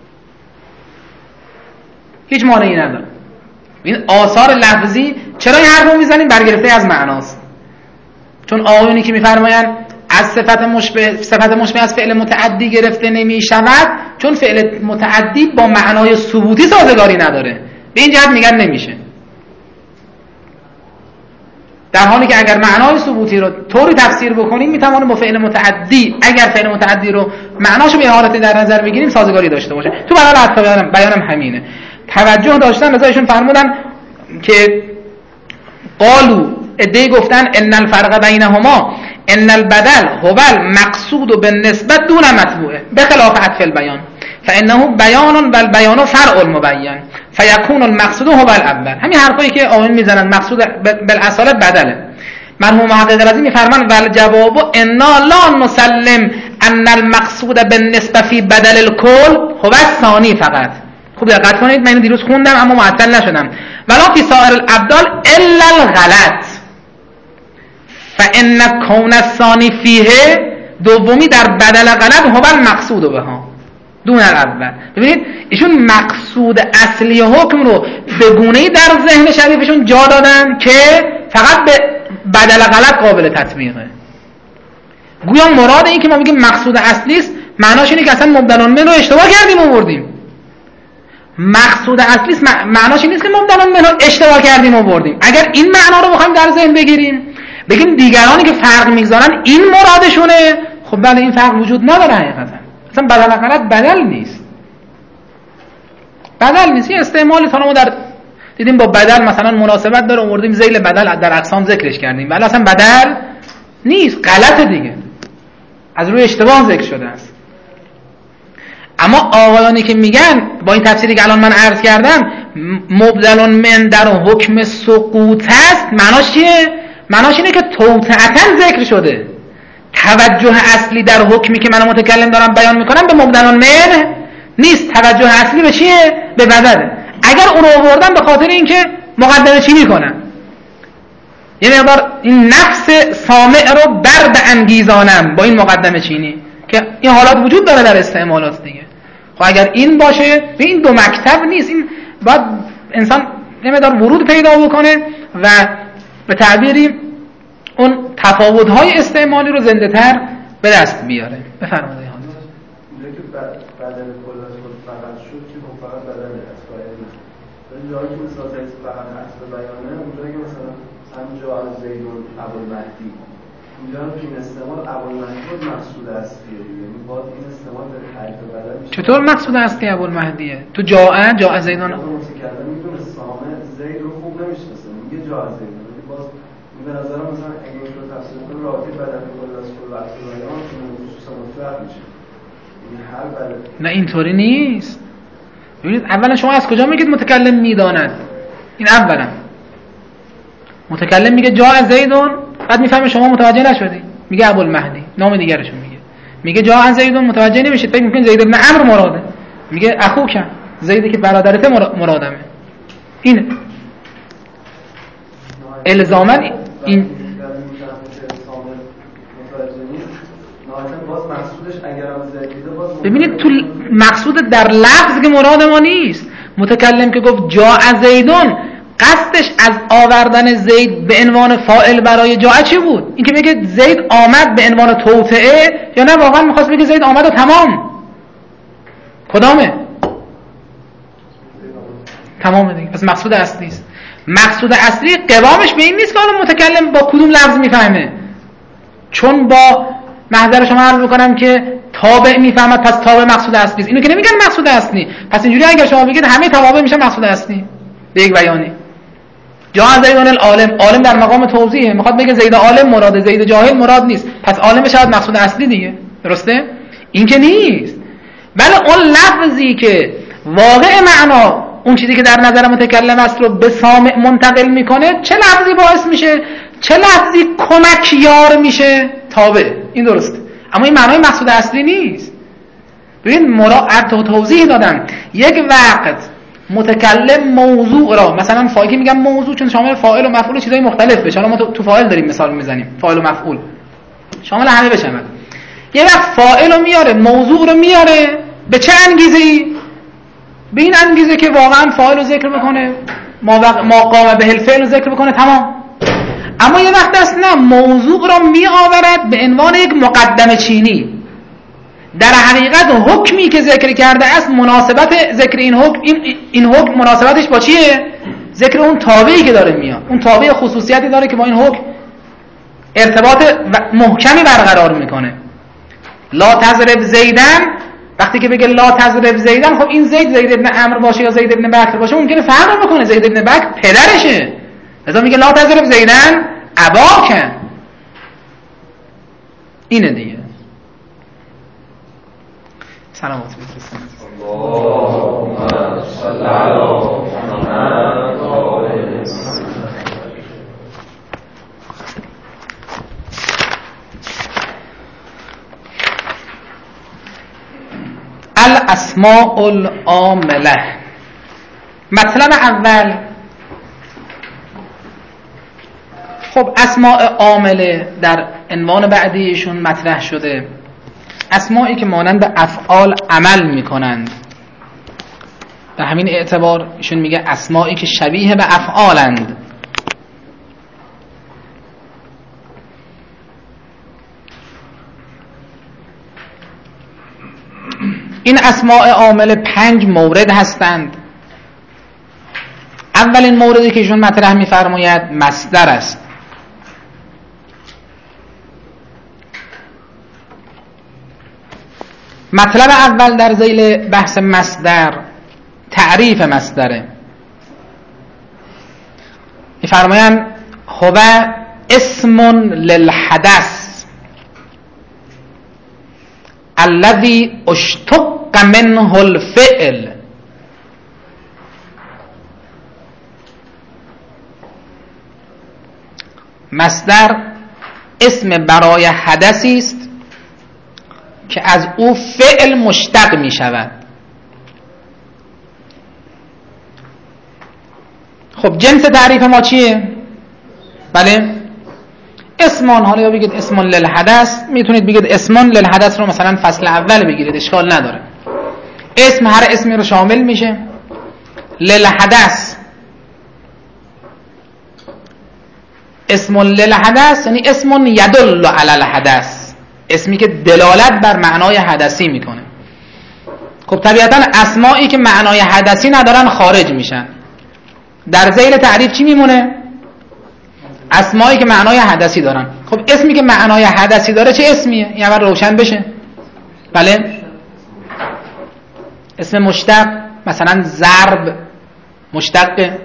هیچ مانعی نداره. این آثار لفظی چرا این حرفو میزنیم؟ برگرفته از معناست. چون آیونی که میفرمایند از صفت مشبه، صفت مشبه از فعل متعدی گرفته نمیشود، چون فعل متعدی با معنای ثبوتی سازگاری نداره، به این جهت میگن نمیشه. در حالی که اگر معنای ثبوتی رو طوری تفسیر بکنیم میتوانیم با فعل متعدی، اگر فعل متعدی رو معناشو به حالت در نظر بگیریم، سازگاری داشته باشه. تو برای حتی بیانم, بیانم همینه. توجه داشتن رضایشون فرمودن که قالو ادعی گفتن ان الفرق بینهما ان البدل هو المقصود بالنسبه دون مطبوعه بخلاف عطف البیان فانه بیان بل بیان فرع المبین فیکون المقصود هو الاول. همین حرفایی که آقایون میزنن مقصود بالاصاله بدله. مرحوم محقق رازی میفرمان ول جواب انا لا نسلم ان المقصود بالنسبه فی بدل الکل هو الثانی فقط. خوب دقت کنید، من اینو دیروز خوندم اما معطل نشدم. ولا فی سائر الابدال الا الغلط فان کون الثانی فیه، دومی در بدل غلط هو المقصود بها دون الاول. ببینید ایشون مقصود اصلی حکم رو به گونه‌ای در ذهن شریفشون جا دادن که فقط به بدل غلط قابل تطبیقه. گویا مراد این که ما میگیم مقصود اصلی است، معناش اینه که اصلا مبدل من رو اشتباه کردیم آوردیم. مقصود اصلی است معناش این نیست که مبدل من رو اشتباه کردیم آوردیم. اگر این معنا رو بخوایم در ذهن بگیریم، بگیم دیگرانی که فرق میگذارن این مرادشونه، خب بله این فرق وجود نداره حقیقتا. اصلا بدل غلط بدل نیست، بدل نیست. این استعمالی تا ما در دیدیم با بدل مثلا مناسبت داره آوردیم، ذیل بدل در اقسام ذکرش کردیم، ولی اصلا بدل نیست، غلطه دیگه، از روی اشتباه ذکر شده است. اما آقایانی که میگن با این تفسیری که الان من عرض کردم مبدل من در حکم سقوط است، معناش چیه؟ معناش اینه که توطئتا ذکر شده. توجه اصلی در حکمی که من متکلم دارم بیان میکنم به مبدل من نیست، توجه اصلی به چیه؟ به بدله. اگر اون رو آوردن به خاطر اینکه مقدمه چینی کنن، یه مقدار این نفس سامع رو بر به انگیزانم با این مقدمه چینی، که این حالات وجود داره در استعمالات دیگه. خب اگر این باشه، به این دو مکتب نیست، این باید انسان یه مقدار ورود پیدا بکنه و به تعبیری اون تفاوت‌های استعمالی رو زنده تر به دست بیاره. بفرمایید.
اونجایی که بدل کل از خود فقط شد که خب فقط بدل اسفایه نیست. ولی جایی که مثلا سایز فقط عطف بیانه، اونجایی که مثلا همجا از زیدون ابوالمهدی، اونجا هم که این استعمال ابوالمهدی بود مقصود اصلیه دیگه، یعنی باید این استعمال به حریف بدل میشه.
چطور مقصود اصلی ابوالمهدیه؟ تو جاء جاء زیدون
متکلم میدونه سامع زید رو خوب نمیشناسه، میگه جاء زیدون، ولی باز به نظرم مثلا اگه این رو تفسیر کنه رابطه بدل کل از کل وقت بیان که خصوصا مطلق میشه.
نه اینطوری نیست. ببینید اولا شما از کجا میگید متکلم میداند؟ این اولا متکلم میگه جاء زیدون، بعد میفهمه شما متوجه نشدی، میگه ابوالمهدی، نام دیگرشون میگه، میگه جاء زیدون، متوجه نمیشید، فکر میکنید زید بن عمرو مراده، میگه اخوک، زیدی که برادرته مرادمه. این الزاما این
باز مقصودش اگر هم زیده باز
ببینید تو مقصود در لفظ که مراد ما نیست. متکلم که گفت جاء زیدون، قصدش از آوردن زید به عنوان فاعل برای جاء چی بود؟ این که بگه زید آمد به عنوان توطئه، یا نه واقعا می‌خواست بگه زید آمد و تمام؟ کدامه؟ تمامه دیگه. پس مقصود اصلی است. مقصود اصلی قوامش به این نیست که حالا متکلم با کدوم لفظ میفهمه، چون با محضر شما عرض میکنم که تابع میفهمد، پس تابع مقصود اصلی است. اینو که نمیگن مقصود اصلی. پس اینجوری اگر شما بگید همه توابع میشن مقصود اصلی به یک بیانی. جاء زیدون العالم، عالم در مقام توضیحه، میخواد بگه زید عالم مراد، زید جاهل مراد نیست، پس عالم شاید مقصود اصلی دیگه، درسته؟ این که نیست. بله اون لفظی که واقع معنا، اون چیزی که در نظر متکلم است رو به سامع منتقل میکنه، چه لفظی باعث میشه، چه لفظی کمک یار میشه؟ تابع. این درسته. اما این معنای مقصود اصلی نیست. ببین مراد توضیح دادم یک وقت متکلم موضوع را، مثلا فاعل که میگم موضوع چون شامل فاعل و مفعول و چیزای مختلف بشه، حالا ما تو فاعل داریم مثال میزنیم، فاعل و مفعول شامل همه بشه. یه وقت فاعل رو میاره، موضوع رو میاره، به چه انگیزه‌ای؟ به این انگیزه که واقعا فاعل رو ذکر بکنه، ما وق... ما قام به الفعل رو ذکر بکنه، تمام. اما یه وقت است نه، موضوع رو می آورد به عنوان یک مقدمه چینی. در حقیقت حکمی که ذکر کرده است، مناسبت ذکر این حکم این, این حکم مناسبتش با چیه؟ ذکر اون تابعی که داره میاد. اون تابع خصوصیتی داره که با این حکم ارتباط محکمی برقرار میکنه. لا تضرب زیدن، وقتی که بگه لا تضرب زیدن، خب این زید زید ابن عمرو باشه یا زید ابن بکر باشه ممکنه فرق بکنه. زید ابن بکر پدرشه، لذا میگه لا تضرب زیدن اباکن. اینه دیگه. سلامات بفرستید. اللهم صل علی محمد و آل الاسماء العامله. مطلب اول، خب اسماء عامله در عنوان بعدیشون مطرح شده، اسمایی که مانند افعال عمل میکنند. به همین اعتبار ایشون میگه اسمایی که شبیه به افعالند. این اسماء عامله پنج مورد هستند. اولین موردی که ایشون مطرح میفرماید مصدر است. مطلب اول در ذیل بحث مصدر تعریف مصدره. میفرمایند هو اسم للحدث الذي اشتق منه الفعل. مصدر اسم برای حدثی است که از او فعل مشتق می شود. خب جنس تعریف ما چیه؟ بله اسمان، حالا یا بگید اسمان للحدث، میتونید بگید اسمان للحدث رو مثلا فصل اول بگیرید، اشکال نداره. اسم هر اسمی رو شامل میشه. للحدث اسم للحدث یعنی اسم یدل علی الحدث، اسمی که دلالت بر معنای حدثی میکنه. خب طبیعتا اسمایی که معنای حدثی ندارن خارج میشن. در ذیل تعریف چی میمونه؟ اسمایی که معنای حدثی دارن. خب اسمی که معنای حدثی داره چه اسمیه؟ این اول روشن بشه. بله اسم مشتق، مثلا ضرب مشتقه.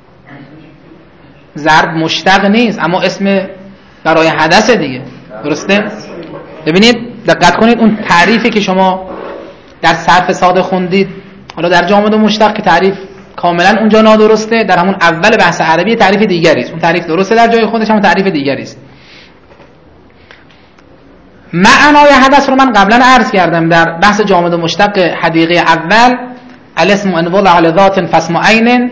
ضرب مشتق نیست اما اسم برای حدث دیگه، درسته؟ ببینید دقت کنید، اون تعریفی که شما در صرف ساده خوندید، حالا در جامد و مشتق که تعریف کاملا اونجا نادرسته، در همون اول بحث عربی تعریف دیگری است. اون تعریف درسته در جای خودش، هم تعریف دیگری است. معنای حدث رو من قبلا عرض کردم در بحث جامد و مشتق حدیقه اول، الاسم انوضع علی ذات فاسم عین.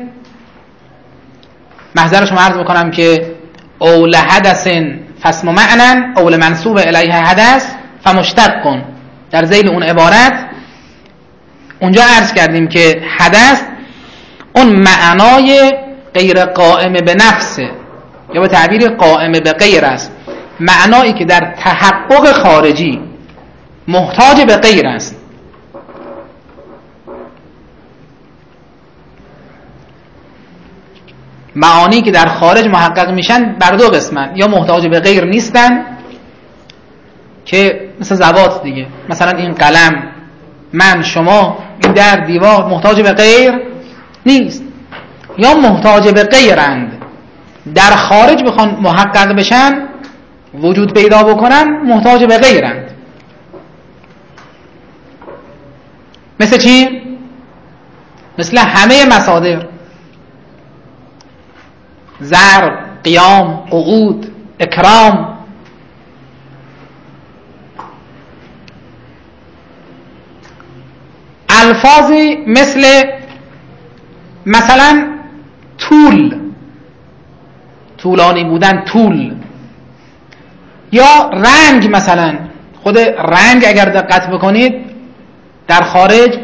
محضرش رو عرض بکنم که اول حدث فاسم معنى اول منصوب الیه حدث فمشتق کن. در ذیل اون عبارت اونجا عرض کردیم که حدث اون معنای غیر قائم به نفسه یا به تعبیر قائم به غیر است، معنایی که در تحقق خارجی محتاج به غیر است. معانی که در خارج محقق میشن بر دو قسمن، یا محتاج به غیر نیستن که مثل ذوات دیگه، مثلا این قلم، من، شما، این در، دیوار محتاج به غیر نیست، یا محتاج به غیرند، در خارج بخوان محقق بشن وجود پیدا بکنن محتاج به غیرند. مثل چی؟ مثل همه مصادر، ضرب، قیام، قعود، اکرام. الفاظی مثل مثلا طول، طولانی بودن، طول، یا رنگ. مثلا خود رنگ اگر دقت بکنید در خارج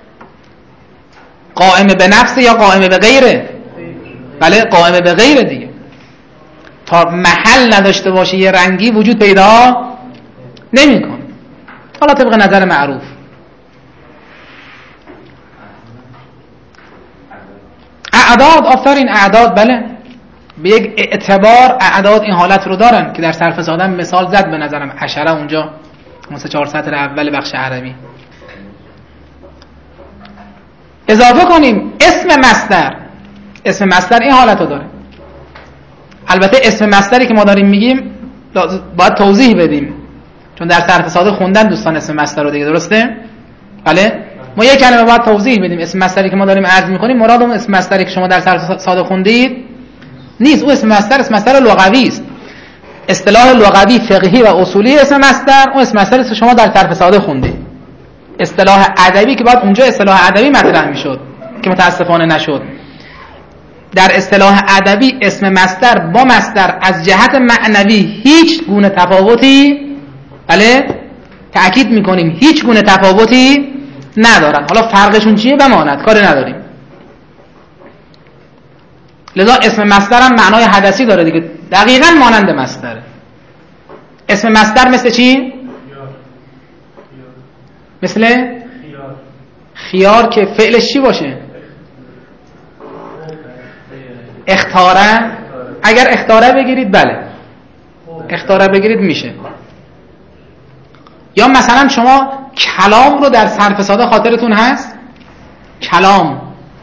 قائم به نفس یا قائم به غیره؟ بله قائم به غیره دیگه. تا محل نداشته باشه یه رنگی وجود پیدا نمی‌کنه. حالا طبق نظر معروف اعداد، آفرین اعداد، بله به یک اعتبار اعداد این حالت رو دارن که در صرف ساده مثال زد به نظرم عشره اونجا مثلا چهار سطر اول بخش عربی. اضافه کنیم اسم مصدر، اسم مصدر این حالت رو داره. البته اسم مصدری که ما داریم میگیم باید توضیح بدیم چون در صرف ساده خوندن دوستان اسم مصدر رو دیگه، درسته؟ بله ما یک کلمه باید توضیح بدیم. اسم مصدری که ما داریم عرض میکنیم مراد اون اسم مصدری که شما در صرف ساده خوندید نیست. اون اسم مصدر اسم مصدر لغوی است، اصطلاح لغوی فقهی و اصولی اسم مصدر اون اسم مصدری که شما در صرف ساده خوندید. اصطلاح ادبی که بعد اونجا اصطلاح ادبی مطرح میشد که متاسفانه نشد. در اصطلاح ادبی اسم مصدر با مصدر از جهت معنوی هیچ گونه تفاوتی، بله تأکید میکنیم هیچ گونه تفاوتی ندارن. حالا فرقشون چیه بماند، کاری نداریم. لذا اسم مصدر هم معنای حدثی داره دیگه، دقیقاً مانند مصدره. اسم مصدر مثل چی؟ مثل خیار. خیار که فعلش چی باشه؟ اختاره. اگر اختاره بگیرید بله اختاره بگیرید میشه. یا مثلا شما کلام رو در صرف ساده خاطرتون هست؟ کلام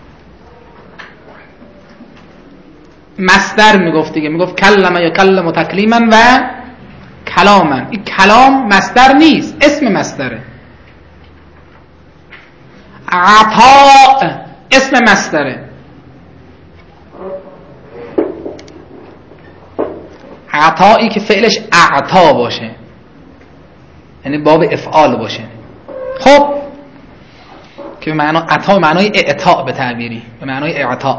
مصدر میگفت دیگه، میگفت کلمه یا کلم تکلیما و کلاما. این کلام مصدر نیست، اسم مصدره. عطاء اسم مصدره. عطایی که فعلش اعطا باشه، یعنی باب افعال باشه. خب که به معنی عطا معنای اعطاء به تعبیری، به معنای اعطاء.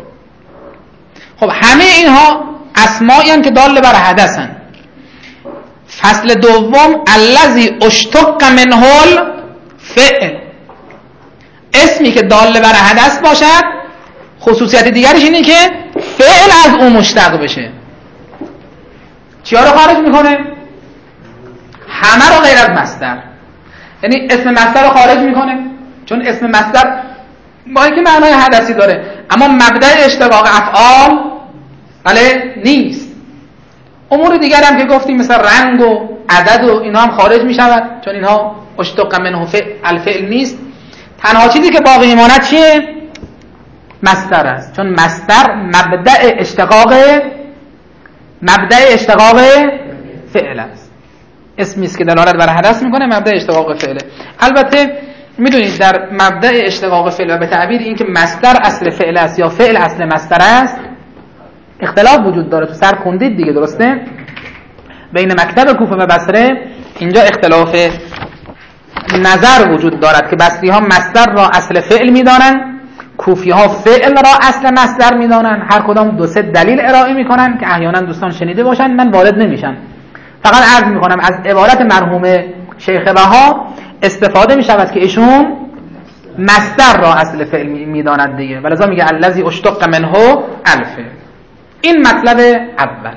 خب همه اینها اسمایی هستند که دال بر حدثن. فصل دوم الذی اشتق منه الفعل، اسمی که دال بر حدث باشد خصوصیت دیگرش اینه که فعل از اون مشتق بشه. چیا رو خارج میکنه؟ همه رو غیر از مصدر. یعنی اسم مصدر رو خارج میکنه چون اسم مصدر با اینکه معنای حدثی داره اما مبدأ اشتقاق افعال بله نیست. امور دیگر هم که گفتیم مثل رنگ و عدد و اینا هم خارج میشود چون اینها اشتق منه الفعل نیست. تنها چیزی که باقی میماند چیه؟ مصدر است، چون مصدر مبدأ اشتقاق مبدأ اشتقاق فعل است. اسمی است که دلالت بر حدث میکنه، مبدأ اشتقاق فعله. البته میدونید در مبدأ اشتقاق فعل و به تعبیر این که مصدر اصل فعل است یا فعل اصل مصدر است اختلاف وجود داره. تو سر خوندید دیگه، درسته؟ بین مکتب کوفه و بصره اینجا اختلاف نظر وجود دارد که بصری ها مصدر را اصل فعل میدانند، کوفی ها فعل را اصل مصدر میدانند. هر کدام دو سه دلیل ارائه میکنن که احیانا دوستان شنیده باشن، من وارد نمیشم. فقط عرض میکنم از عبارت مرحوم شیخ بها استفاده میشود که ایشون مصدر را اصل فعل میداند دیگه، ولذا میگه الذی اشتق منه الفعل. این مطلب اول.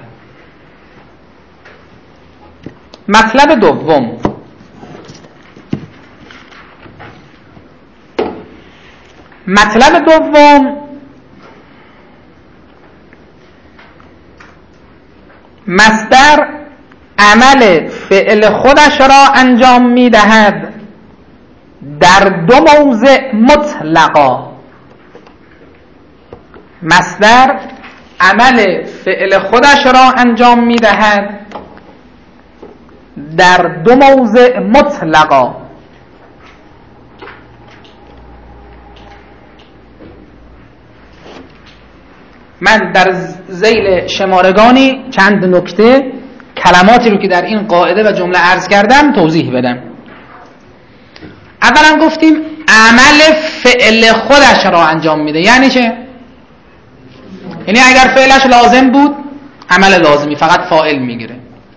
مطلب دوم، مطلب دوم مصدر عمل فعل خودش را انجام میدهد در دو موضع مطلقا. مصدر عمل فعل خودش را انجام میدهد در دو موضع مطلقا. من در ذیل شمارگانی چند نکته کلماتی رو که در این قاعده و جمله عرض کردم توضیح بدم. اولا گفتیم عمل فعل خودش را انجام میده. یعنی چه؟ یعنی اگر فعلش لازم بود عمل لازمی فقط فاعل میگیره،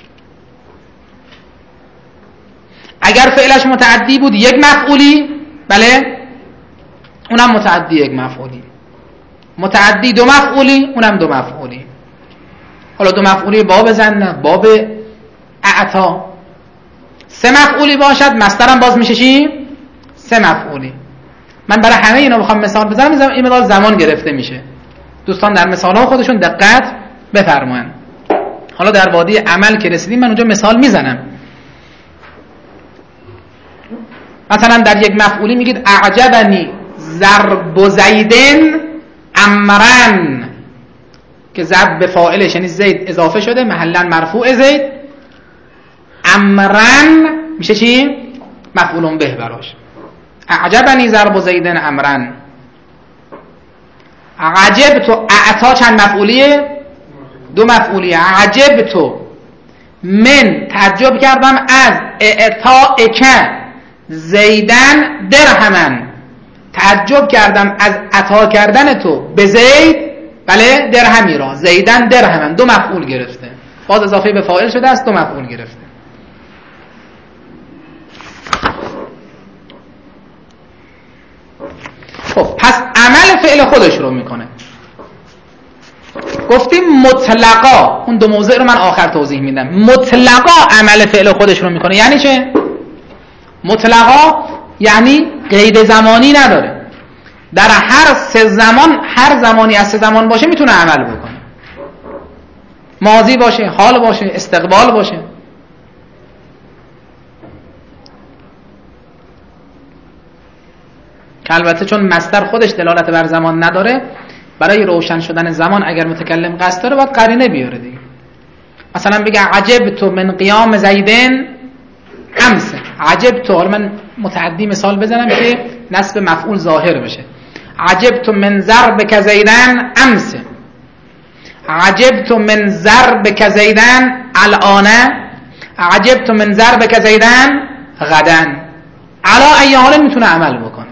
اگر فعلش متعدی بود یک مفعولی، بله اونم متعدی یک مفعولی، متعدی دو مفعولی اونم دو مفعولی. حالا دو مفعولی باب زن، باب اعطا. سه مفعولی باشد مصدرم باز میشه چی؟ سه مفعولی. من برای همه اینا بخوام مثال بزنم این مقدار زمان گرفته میشه. دوستان در مثال‌ها خودشون دقت بفرمایید. حالا در وادی عمل که رسیدیم من اونجا مثال میزنم. مثلا در یک مفعولی میگید اعجبنی ضرب زیدن امرن که ضرب به فاعلش یعنی زید اضافه شده محلا مرفوع زید، امرن میشه چی؟ مفعول به براش. اعجبنی ضرب زیدن امرن. عجبت اعطا چند مفعولیه؟ دو مفعولیه. عجبت من تعجب کردم از اعطائک زیدن درهمن، تعجب کردم از عطا کردن تو به زید بله درهمی را، زیدن درهمن دو مفعول گرفته، باز اضافه به فاعل شده است، دو مفعول گرفته. خب پس عمل فعل خودش رو میکنه. گفتیم مطلقا، اون دو موضوع رو من آخر توضیح میدم. مطلقا عمل فعل خودش رو میکنه یعنی چه؟ مطلقا یعنی قید زمانی نداره، در هر سه زمان، هر زمانی از سه زمان باشه میتونه عمل بکنه، ماضی باشه، حال باشه، استقبال باشه. که البته چون مصدر خودش دلالت بر زمان نداره، برای روشن شدن زمان اگر متکلم قصد داره باید قرینه بیاره دیگه. مثلا بگه عجبت من قیام زیدن امس. عجبت، حالا من متعدی مثال بزنم که نصب مفعول ظاهر بشه. عجبت من ضربک زیدن امس. عجبت من ضربک زیدن الان. عجبت من ضربک زیدن غدا. علا ای حال میتونه عمل بکنه.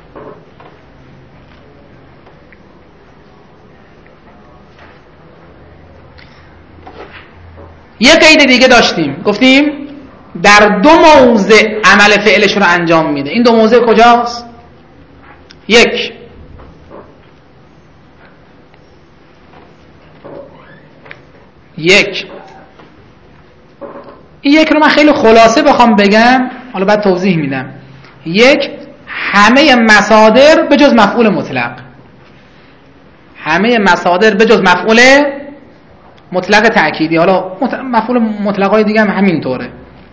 یه قید دیگه داشتیم، گفتیم در دو موضع عمل فعلش رو انجام میده. این دو موضع کجاست؟ یک، یک این یک رو من خیلی خلاصه بخوام بگم، حالا بعد توضیح میدم. یک، همه مصادر به جز مفعول مطلق، همه مصادر به جز مفعول مطلق تأکیدی. حالا مفعول مطلقای دیگه هم همینطوره،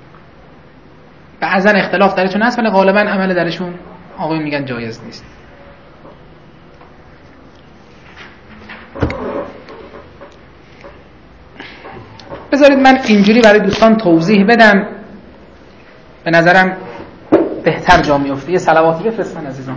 بعضا اختلاف درشون هست ولی غالبا عمل درشون آقای میگن جایز نیست. بذارید من اینجوری برای دوستان توضیح بدم، به نظرم بهتر جا میفته. یه صلواتی بفرستن عزیزان.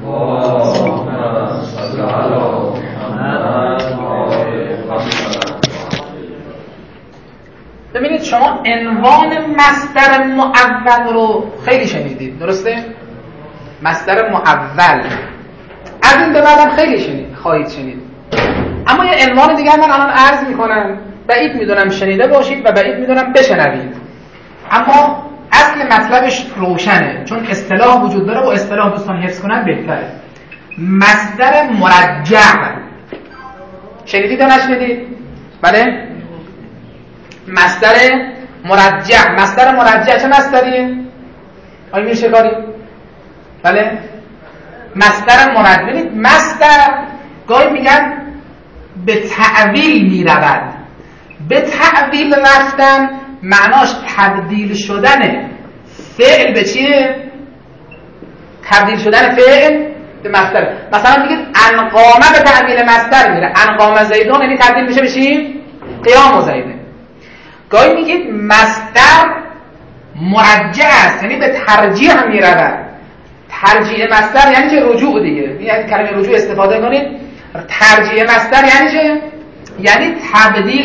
ببینید شما عنوان مصدر معول رو خیلی شنیدید، درسته؟ مصدر معول از این به بعدم خیلی شنید، خواهید شنید. اما یه عنوان دیگر من الان عرض میکنم، بعید میدونم شنیده باشید و بعید میدونم بشنوید، اما اصل مطلبش روشنه، چون اصطلاح وجود داره و اصطلاح دوستان حفظ کنن بهتره. مصدر مرجع شنیدید یا نشنیدید؟ بله؟ مصدر مرجع. مصدر مرجع چه مصدریه؟ آیا میشه کاری؟ بله؟ مصدر مرجع، مصدر گاهی میگن به تعویل میرود. به تعویل رفتن معناش تبدیل شدن فعل به چیه؟ تبدیل شدن فعل به مصدر. مثلا میگید انقامه به تعویل مصدر میره، انقامه زیدون یعنی تبدیل میشه به چی؟ قیام زیدون. گاهی میگید مصدر مرجع است یعنی به ترجیح میرود. ترجیح مصدر یعنی چه؟ رجوع دیگه. یعنی کلمه رجوع استفاده کنید. ترجیح مصدر یعنی چه؟ یعنی تبدیل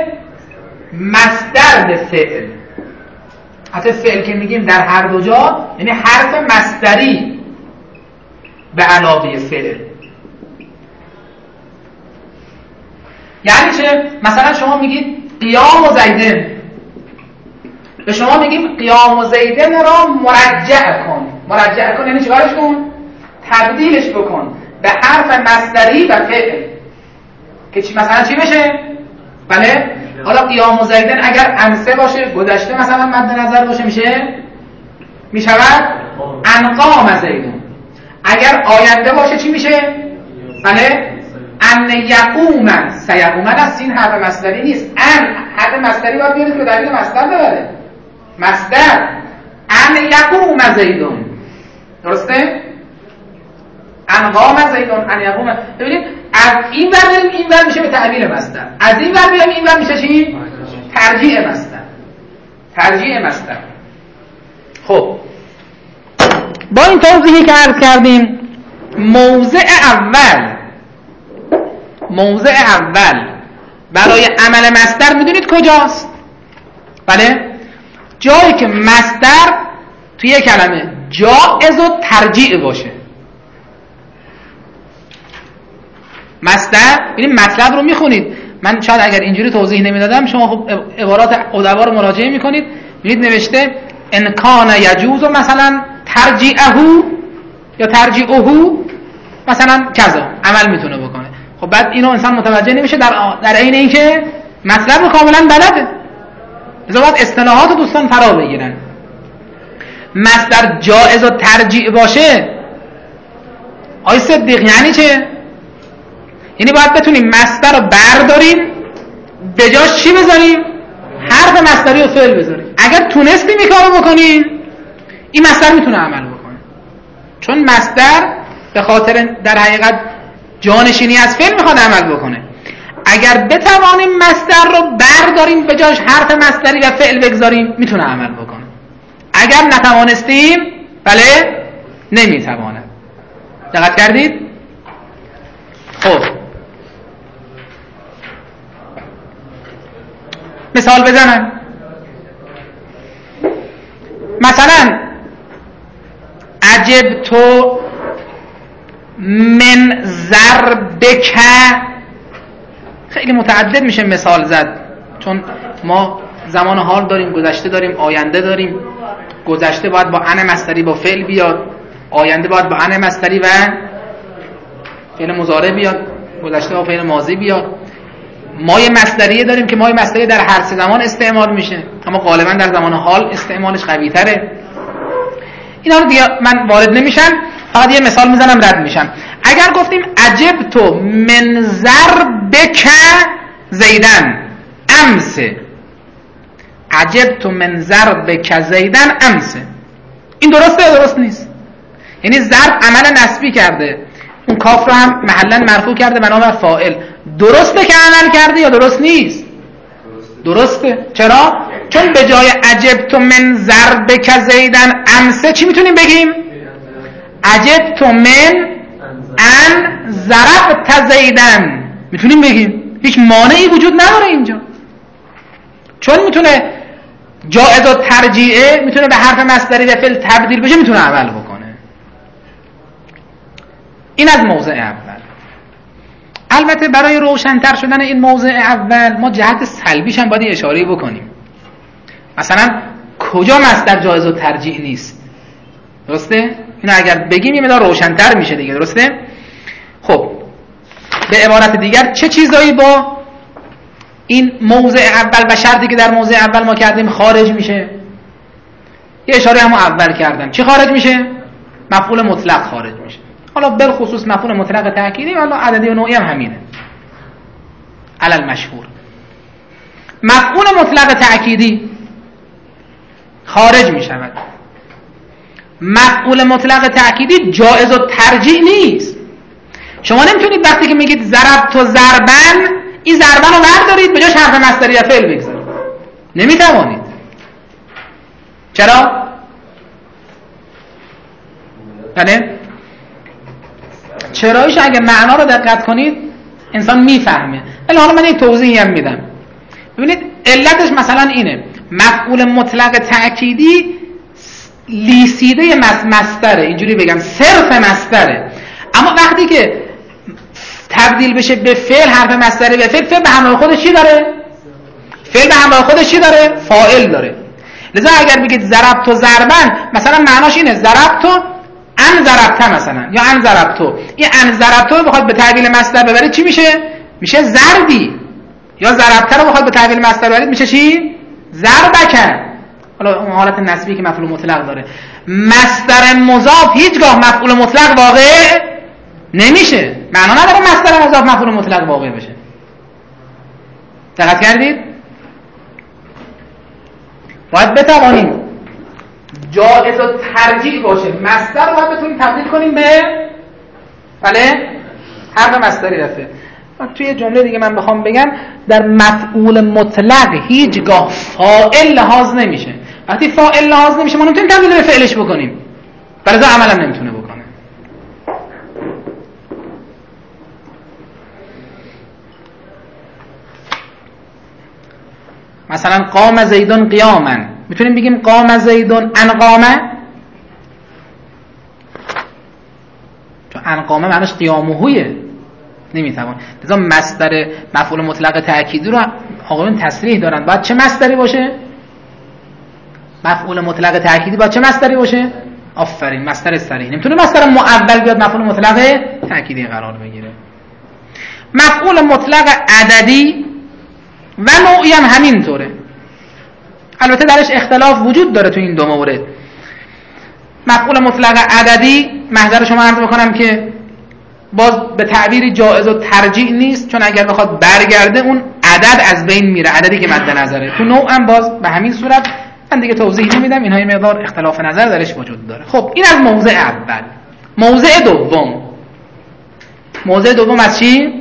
مصدر به فعل. حتی فعل که میگیم در هر دو جا یعنی حرف مصدری. به علاوه فعل. یعنی چه؟ مثلا شما میگید قیام و زیدن، به شما میگیم قیام و زیدن را مرجع کن. مرجع کن یعنی چیکارش کن؟ تبدیلش بکن به حرف مصدری و فعل که چی مثلا چی بشه؟ بله؟ حالا قیام و زیدن اگر امسه باشه، گذشته مثلا مد نظر باشه، میشه میشود ان قام زیدون. اگر آینده باشه چی میشه؟ بله؟ ان یقوم سیقوم. است این حرف مصدری نیست. ان حرف مصدری باید بیارید که دلیل مصدر ببره. مصدر ان یقوم زیدون، درسته؟ ان قام زیدون ان یقوم. ببینید از این ور بریم این ور میشه به تعبیر مصدر، از این ور بریم این ور میشه چی؟ ترجیع مصدر. ترجیع مصدر. خب با این توضیحی که عرض کردیم، موضع اول موضع اول برای عمل مصدر میدونید کجاست؟ بله؟ جایی که مصدر توی یک کلمه جائز و ترجیع باشه. مصدر، ببینید مطلب رو میخونید. من شاید اگر اینجوری توضیح نمیدادم شما خب عبارات ادبا رو مراجعه میکنید، میبینید نوشته ان کان یجوز مثلا ترجیعه یا ترجیعه مثلا کذا، عمل میتونه بکنه. خب بعد اینو انسان متوجه نمیشه در در عین اینکه مطلب رو کاملا بلده. لذا باید اصطلاحات دوستان فرا بگیرن. مصدر جائز و ترجیع باشه آی صدیق یعنی چه؟ یعنی باید بتونیم مصدر رو برداریم به جاش چی بذاریم؟ حرف مصدری و فعل بذاریم. اگر تونستیم این کارو بکنیم این مصدر میتونه عمل بکنه، چون مصدر به خاطر در حقیقت جانشینی از فعل میخواد عمل بکنه. اگر بتوانیم مصدر رو برداریم به جاش حرف مصدری و فعل بگذاریم میتونه عمل بکنه. اگر نتوانستیم بله نمیتواند. دقت کردید؟ خب مثال بزنم. مثلا عجب تو من ضربک، خیلی متعدد میشه مثال زد، چون ما زمان حال داریم، گذشته داریم، آینده داریم. گذشته باید با ان مصدری با فعل بیاد، آینده باید با ان مصدری و فعل مضارع بیاد، گذشته با فعل ماضی بیاد. مای مصدریه داریم که مای مصدری در هر سه زمان استعمال میشه، اما غالبا در زمان حال استعمالش قوی تره. اینا رو دیگه من وارد نمیشم، فقط یه مثال میزنم رد میشم. اگر گفتیم عجب تو من ضربک زیدن امس، عجب تو من ضربک زیدن امس، این درسته یا درست نیست؟ یعنی ضرب عمل نسبی کرده، اون کاف رو هم محلا مرفوع کرده بنابر فاعل. درسته که عمل کرده یا درست نیست؟ درسته. چرا؟ چون به جای عجب تو من ضربک زیدن امس چی میتونیم بگیم؟ عجب تو من ان ضربت زیدن میتونیم بگیم. هیچ مانعی وجود نداره اینجا، چون میتونه جائز و ترجیعه، میتونه به حرف مصدری و فعل تبدیل بشه، میتونه عمل بکنه. این از موضع اول. البته برای روشن‌تر شدن این موضع اول ما جهت سلبیش هم باید اشاره بکنیم. مثلا کجا مصدر جایز و ترجیح نیست؟ درسته؟ اینو اگر بگیم یه مقدار روشن‌تر میشه دیگه، درسته؟ خب به عبارت دیگر چه چیزایی با این موضع اول و شرطی که در موضع اول ما کردیم خارج میشه؟ یه اشاره همو اول کردم. چی خارج میشه؟ مفعول مطلق خارج میشه. حالا بالخصوص مفعول مطلق تأکیدی، حالا عددی و نوعی هم همینه علل مشهور. مفعول مطلق تأکیدی خارج می شود. مفعول مطلق تأکیدی جائز و ترجیح نیست. شما نمیتونید وقتی که میگید ضرب تو ضربن، این ضربن رو بردارید به جاش حرف مصدری یا فعل بگذارید. نمیتوانید. چرا؟ بله؟ چرایش اگه معنا رو دقت کنید انسان میفهمه. ولی حالا من یک توضیحی هم میدم. ببینید علتش مثلا اینه، مفعول مطلق تأکیدی لیسیده مصدره، اینجوری بگم صرف مصدره. اما وقتی که تبدیل بشه به فعل، حرف مصدری به فعل، فعل به همراه خودش چی داره؟ فعل به همراه خودش چی داره؟ فاعل داره. لذا اگر بگید ضربت ضربن، مثلا معناش اینه ضربت ان ضربت مثلا، یا ان ضربت. این ان ضربت رو بخواد به تعبیل مصدر ببرید چی میشه؟ میشه ضربی. یا ضربت رو بخواد به تعبیل مصدر ببرید میشه چی؟ ضربک. حالا اون حالت نسبی که مفعول مطلق داره. مصدر مضاف هیچگاه مفعول مطلق واقع نمیشه. معنا نداره مصدر مضاف مفعول مطلق واقع بشه. دقت کردید؟ باید بتوانیم جائز و ترجیح باشه. مصدر رو باید بتونیم تبدیل کنیم به بله حرف مصدری رفته. توی جمله دیگه من بخوام بگم، در مفعول مطلق هیچگاه فاعل لحاظ نمیشه. وقتی فاعل لحاظ نمیشه ما نمیتونیم تبدیل به فعلش بکنیم، برای ذا عملم نمیتونه بکنه. مثلا قام زیدون قیاما، میتونیم بگیم قام زیدون ان قامه، چون ان قامه معناش قیامهویه، نمیتوان. لذا مصدر مفعول مطلق تأکیدی رو آقایون تصریح دارن. باید چه مصدری باشه؟ مفعول مطلق تأکیدی باید چه مصدری باشه؟ آفرین، مصدر صریح. نمیتونه مصدر معول بیاد مفعول مطلق تأکیدی قرار بگیره. مفعول مطلق عددی و نوعی هم همینطوره. البته درش اختلاف وجود داره تو این دو مورد. مفعول مطلق عددی محضر شما عرض بکنم که باز به تعبیری جائز و ترجیح نیست، چون اگر بخواد برگرده اون عدد از بین میره، عددی که مد نظره. تو نوع هم باز به همین صورت. من دیگه توضیح نمیدم، اینها یه مقدار اختلاف نظر درش وجود داره. خب این از موضع اول. موضع دوم، موضع دوم از چی؟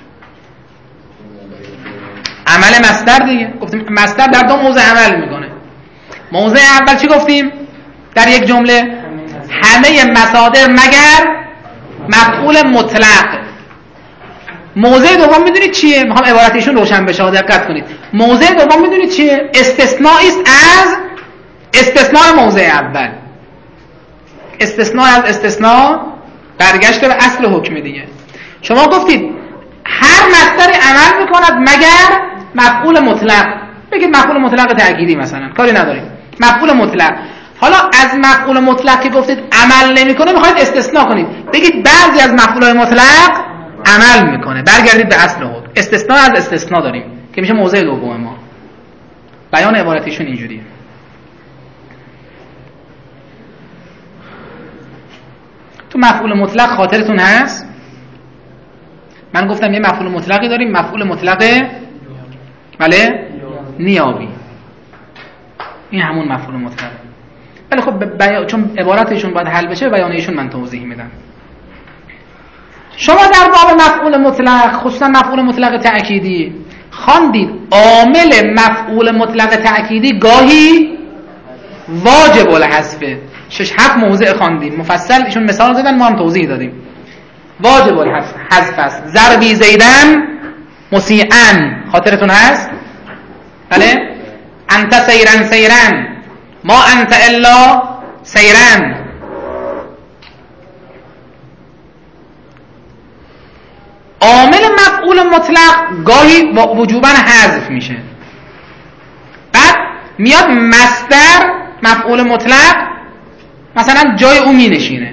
عمل مصدر دیگه. گفتیم مصدر در دو موضع عمل میکنه. موضع اول چی گفتیم در یک جمله؟ همه مصادر مگر مفعول مطلق. موضع دوم میدونید چیه؟ میخوام عبارتشون روشن بشه، دقت کنید. موضع دوم میدونید چیه؟ استثناء است از استثناء موضع اول. استثناء از استثناء برگشته به اصل حکم دیگه. شما گفتید هر مصدر عمل میکند مگر مفعول مطلق. بگید مفعول مطلق تأکیدی مثلا، کاری نداریم. مفعول مطلق. حالا از مفعول مطلق که گفتید عمل نمیکنه میخواید استثناء کنید. بگید بعضی از مفعولات مطلق عمل میکنه. برگردید به اصل حکم. استثناء از استثناء داریم که میشه موضع دوم ما. بیان عبارتیشون اینجوریه. تو مفعول مطلق خاطرتون هست من گفتم یه مفعول مطلقی داریم، مفعول مطلق بله نیابی. این همون مفعول مطلق. ولی خب بیا... چون عبارتشون باید حل بشه بیان ایشون من توضیح میدم. شما در باب مفعول مطلق، خصوصا مفعول مطلق تأکیدی، خواندید عامل مفعول مطلق تأکیدی گاهی واجب الحذفه. شش هفت موضع خواندیم مفصل، ایشون مثال زدن ما هم توضیح دادیم. واجب الحذف است. ضربی زیدن مسیعا، خاطرتون هست؟ بله؟ انت سیرن سیرن ما انت الا سیرن. عامل مفعول مطلق گاهی وجوباً حذف میشه. بعد میاد مصدر مفعول مطلق مثلا جای او می نشینه.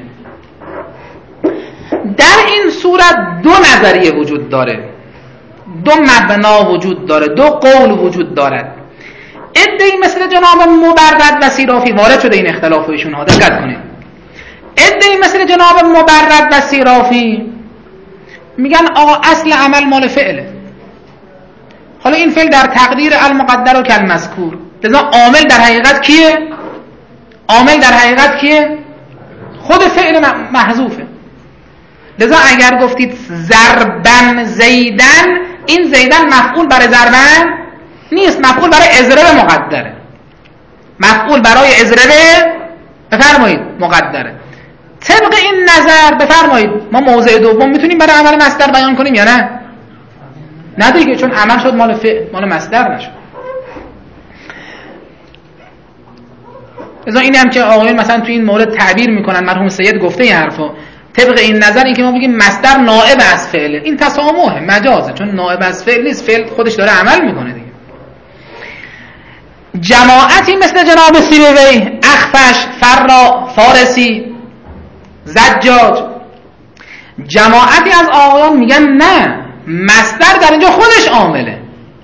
در این صورت دو نظریه وجود داره، دو مبنا وجود داره، دو قول وجود دارد. ادعی مثل جناب مبرد و سیرافی وارد شده این اختلاف ایشون ها، دقت کنید. ادعی مثل جناب مبرد و سیرافی میگن آقا اصل عمل مال فعله. حالا این فعل در تقدیر المقدر و کالمذکور، لذا عامل در حقیقت کیه؟ عامل در حقیقت کیه؟ خود فعل محذوفه. لذا اگر گفتید ضربن زیدن، این زیدن مفعول برای ضربن نیست، مفعول برای اضرب مقدره. مفعول برای اضرب بفرمایید مقدره. طبق این نظر بفرمایید ما موضع دوم میتونیم برای عمل مصدر بیان کنیم یا نه؟ نه دیگه، چون عمل شد مال فعل، مال مصدر نشد. لذا این هم که آقایون مثلا تو این مورد تعبیر میکنن، مرحوم سید گفته این حرفو، طبق این نظری که ما بگیم مصدر نائب از فعله، این تسامحه، مجازه، چون نائب از فعل نیست، فعل خودش داره عمل میکنه دیگه. جماعتی مثل جناب سیبوی، اخفش، فرا، فارسی، زجاج، جماعتی از آقایان میگن نه، مصدر در اینجا خودش عامله.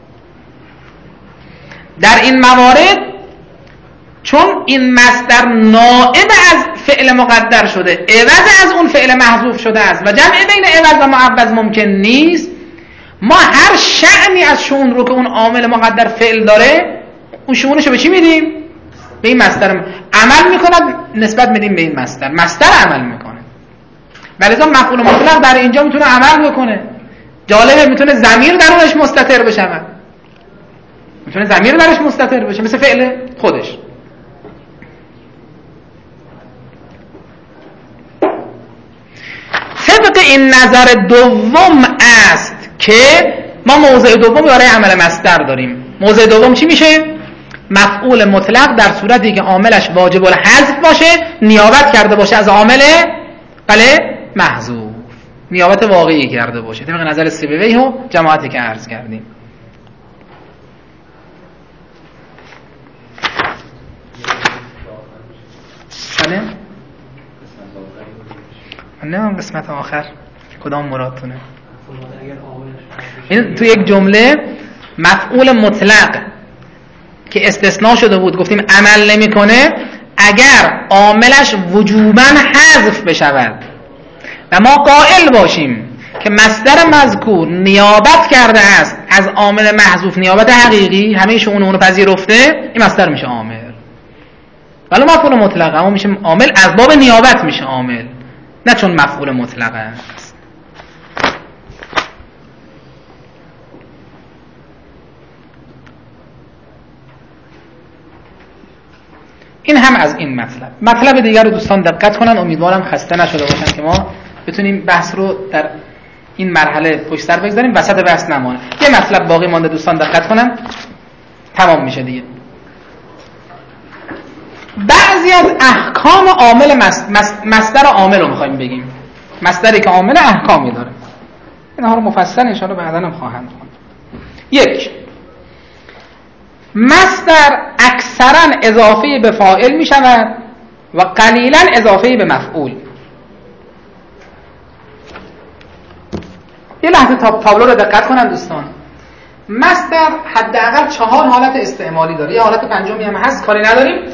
در این موارد چون این مصدر نائب از فعل مقدر شده، عوض از اون فعل محذوف شده است و جمع بین عوض و معوض ممکن نیست، ما هر شأنی از شؤون رو که اون عامل مقدر فعل داره، اون شؤونش رو به چی میدیم؟ به این مصدر عمل میکند، نسبت میدیم به این مصدر، مصدر عمل میکنه. ولذا مفعول مطلق در اینجا میتونه عمل بکنه. جالبه میتونه ضمیر درونش مستتر بشه، میتونه ضمیر درش مستتر بشه مثل فعل خودش. طبق این نظر دوم است که ما موضع دوم برای عمل مصدر داریم. موضع دوم چی میشه؟ مفعول مطلق در صورتی که عاملش واجب الحذف باشه، نیابت کرده باشه از عامل بله محذوف، نیابت واقعی کرده باشه، طبق نظر سیبوی و جماعتی که عرض کردیم. بله؟ نه قسمت آخر کدام مرادتونه؟ این تو یک جمله مفعول مطلق که استثناء شده بود گفتیم عمل نمیکنه اگر عاملش وجوباً حذف بشود و ما قائل باشیم که مصدر مذکور نیابت کرده است از عامل محذوف، نیابت حقیقی، همه شؤون اونو پذیرفته، این مصدر میشه عامل. ولی مفعول مطلق اما میشه عامل از باب نیابت میشه عامل، نه چون مفعول مطلق است. این هم از این مطلب. مطلب دیگر رو دوستان دقت کنن، امیدوارم خسته نشده باشن که ما بتونیم بحث رو در این مرحله پشت سر بگذاریم، وسط بحث نمونه. یه مطلب باقی مانده دوستان دقت کنن، تمام میشه دیگه. بعضی از احکام عامل مصدر عامل رو میخوایم بگیم، مصدری که عامل احکامی داره. اینها رو مفصل ان شاءالله بعداً هم خواهند خوند. یک، مصدر اکثرا اضافه به فاعل می شود و قلیلا اضافه به مفعول. یه لحظه تابلو رو دقت کنن دوستان. مصدر حداقل چهار حالت استعمالی داره، یه حالت پنجمی هم هست کاری نداریم.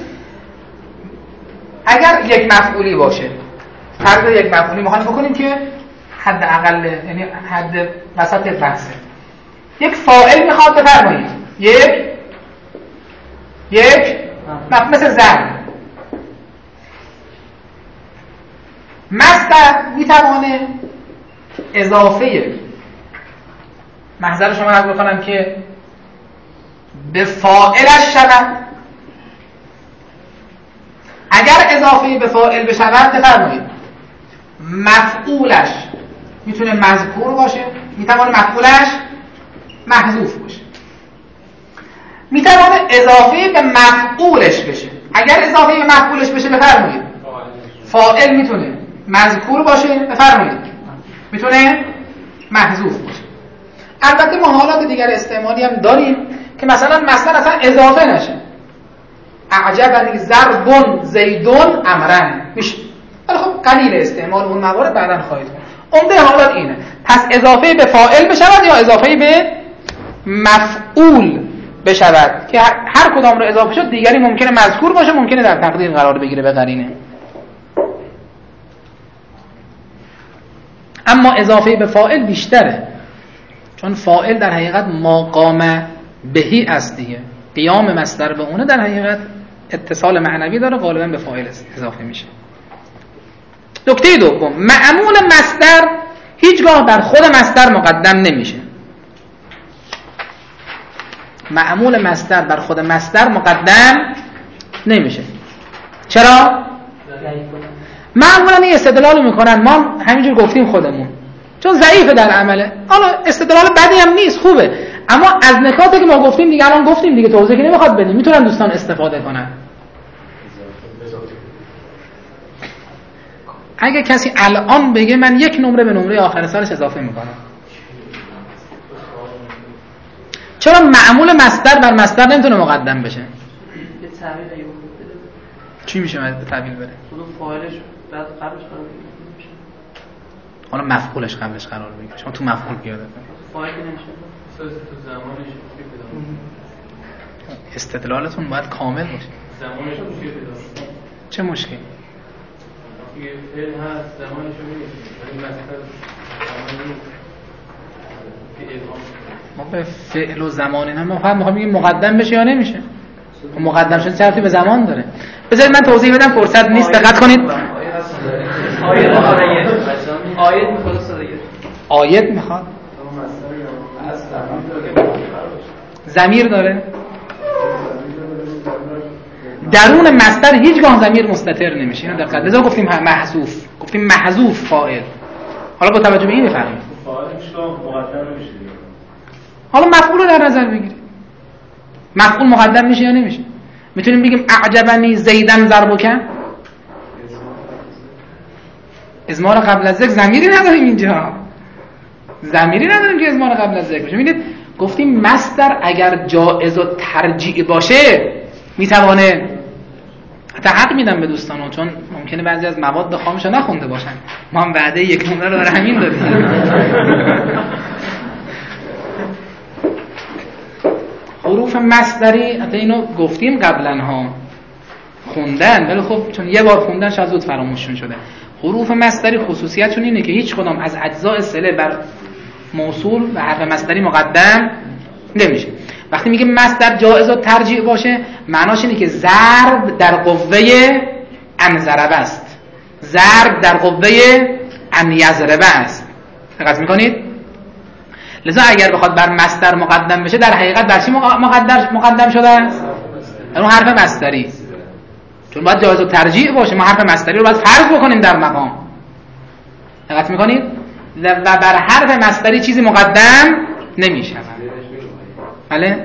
اگر یک مفعولی باشه، فرض یک مفعولی میخوایم بکنیم که حداقل یعنی حد وسط بحثه. یک فاعل میخواد بفرمایید، یک یک مثل ضرب. مصدر میتوانه اضافه، محضر شما عرض بکنم که به فاعلش شود. اگر اضافه به فاعل بشود بفرمایید مفعولش میتونه مذکور باشه، میتوانه مفعولش محذوف باشه، میتوانه اضافه به مفعولش بشه. اگر اضافه به مفعولش بشه بفرمایید فاعل میتونه مذکور باشه، بفرمایید میتونه محذوف باشه. البته ما حالات دیگر استعمالی هم داریم که مثلا مصدر اصلا اضافه نشه. اعجبنی ضرب زیدون امرن میشه، ولی خب قلیل استعمال اون موارد بعداً خواهید خوند. عمده حالات اینه. پس اضافه به فاعل بشود یا اضافه به مفعول بشود که هر کدام رو اضافه شد دیگری ممکنه مذکور باشه، ممکنه در تقدیر قرار بگیره به قرینه. اما اضافه به فاعل بیشتره، چون فاعل در حقیقت مقام بهی است دیگه، قیام مصدر به اونه در حقیقت اتصال معنوی داره، غالبا به فاعل اضافه میشه. نکته دوم، معمول مصدر هیچگاه بر خود مصدر مقدم نمیشه. معمول مصدر بر خود مصدر مقدم نمیشه. چرا؟ معمولا این استدلال میکنن، ما همینجور گفتیم خودمون، چون ضعیفه در عمله. حالا استدلال بدی هم نیست، خوبه، اما از نکاتی که ما گفتیم دیگه الان گفتیم دیگه، توضیح که نمیخواد بدیم، میتونن دوستان استفاده کنن. اگه کسی الان بگه من یک نمره به نمره آخر سالش اضافه میکنم، چرا معمول مصدر بر مصدر نمیتونه مقدم بشه؟
یه تعبیر اگه بده
چی میشه به تعبیر بره؟
خود فاعلش بعد قبلش قرار میشه،
حالا مفعولش قبلش قرار بگیره. شما تو مفعول پیاده کن.
فاعل نمیشه.
اساس تو زمانش چی پیدا؟
استدلالتون باید کامل باشه.
زمانش چی پیدا؟
چه مشکلی؟
یه فعل هست زمانش رو میگه ولی مصدر زمانی
ما به فعل و زمان اینا ما فقط میخوام بگیم مقدم بشه یا نمیشه. مقدم شده چه ربطی به زمان داره؟ بذارید من توضیح بدم، فرصت نیست، دقت کنید.
آیت میخواد دیگه. آیت میخواد دیگه.
آیت میخواد. ضمیر داره. درون مصدر هیچگاه ضمیر مستتر نمیشه. اینو دقت. لذا گفتیم محذوف. گفتیم محذوف فاعل. حالا با توجه به این بفهمید.
فاعلش مقدم نمیشه.
حالا مفعول رو در نظر بگیرید. مفعول مقدم میشه یا نمیشه؟ میتونیم بگیم اعجبنی زیدن ضربک. اضمار قبل از ذکر ضمیری نداریم اینجا. ضمیری نداریم که اضمار قبل از ذکر بشه. ببینید گفتیم مصدر اگر جائز و ترجیع باشه میتوانه، حتی حق میدم به دوستانو چون ممکنه بعضی از مواد خامش رو نخونده باشن، ما هم وعده یک نمره رو برای همین دادیم. حروف مصدری حتی اینو گفتیم قبلا ها خوندن، ولی خب چون یه بار خوندن شاید زود فراموششون شده. حروف مصدری خصوصیتشون اینه که هیچ کدام از اجزاء صله بر موصول و حرف مصدری مقدم نمیشه. وقتی میگه مصدر جائز و ترجیع باشه معناش اینه که ضرب در قوه ان ضرب است، ضرب در قوه ان یضرب است. دقت میکنید؟ لذا اگر بخواد بر مصدر مقدم بشه در حقیقت بر چی مقدم مقدم شده است؟ در اون حرف مصدری، چون باید جواز و ترجیح باشه. ما حرف مصدری رو باید فرض بکنیم در مقام. دقت میکنید؟ و بر حرف مصدری چیزی مقدم نمیشه. بله؟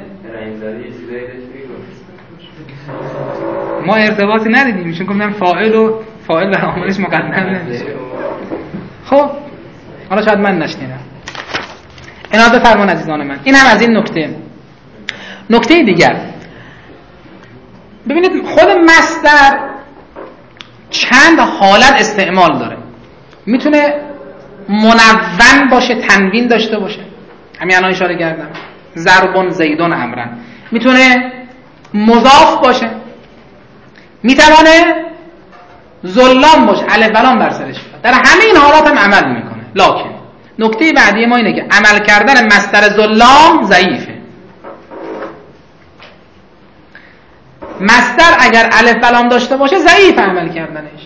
ما ارتباطی ندیدیم چون گفتم فاعل و فاعل بر عاملش مقدم نمیشه. خب حالا شاید من نشنیدم. اینا بفرمان عزیزان من. این هم از این نکته. نکته دیگر، ببینید خود مصدر چند حالت استعمال داره. میتونه منون باشه، تنوین داشته باشه، همین الان اشاره کردم، ضربون زیدون امرن. میتونه مضاف باشه، میتونه ظلام باشه، الف و لام بر سرش. در همه این حالات هم عمل میکنه. لکن نکته بعدی ما اینه که عمل کردن مصدر ظلام ضعیفه. مصدر اگر الف و لام داشته باشه ضعیف عمل کردنش.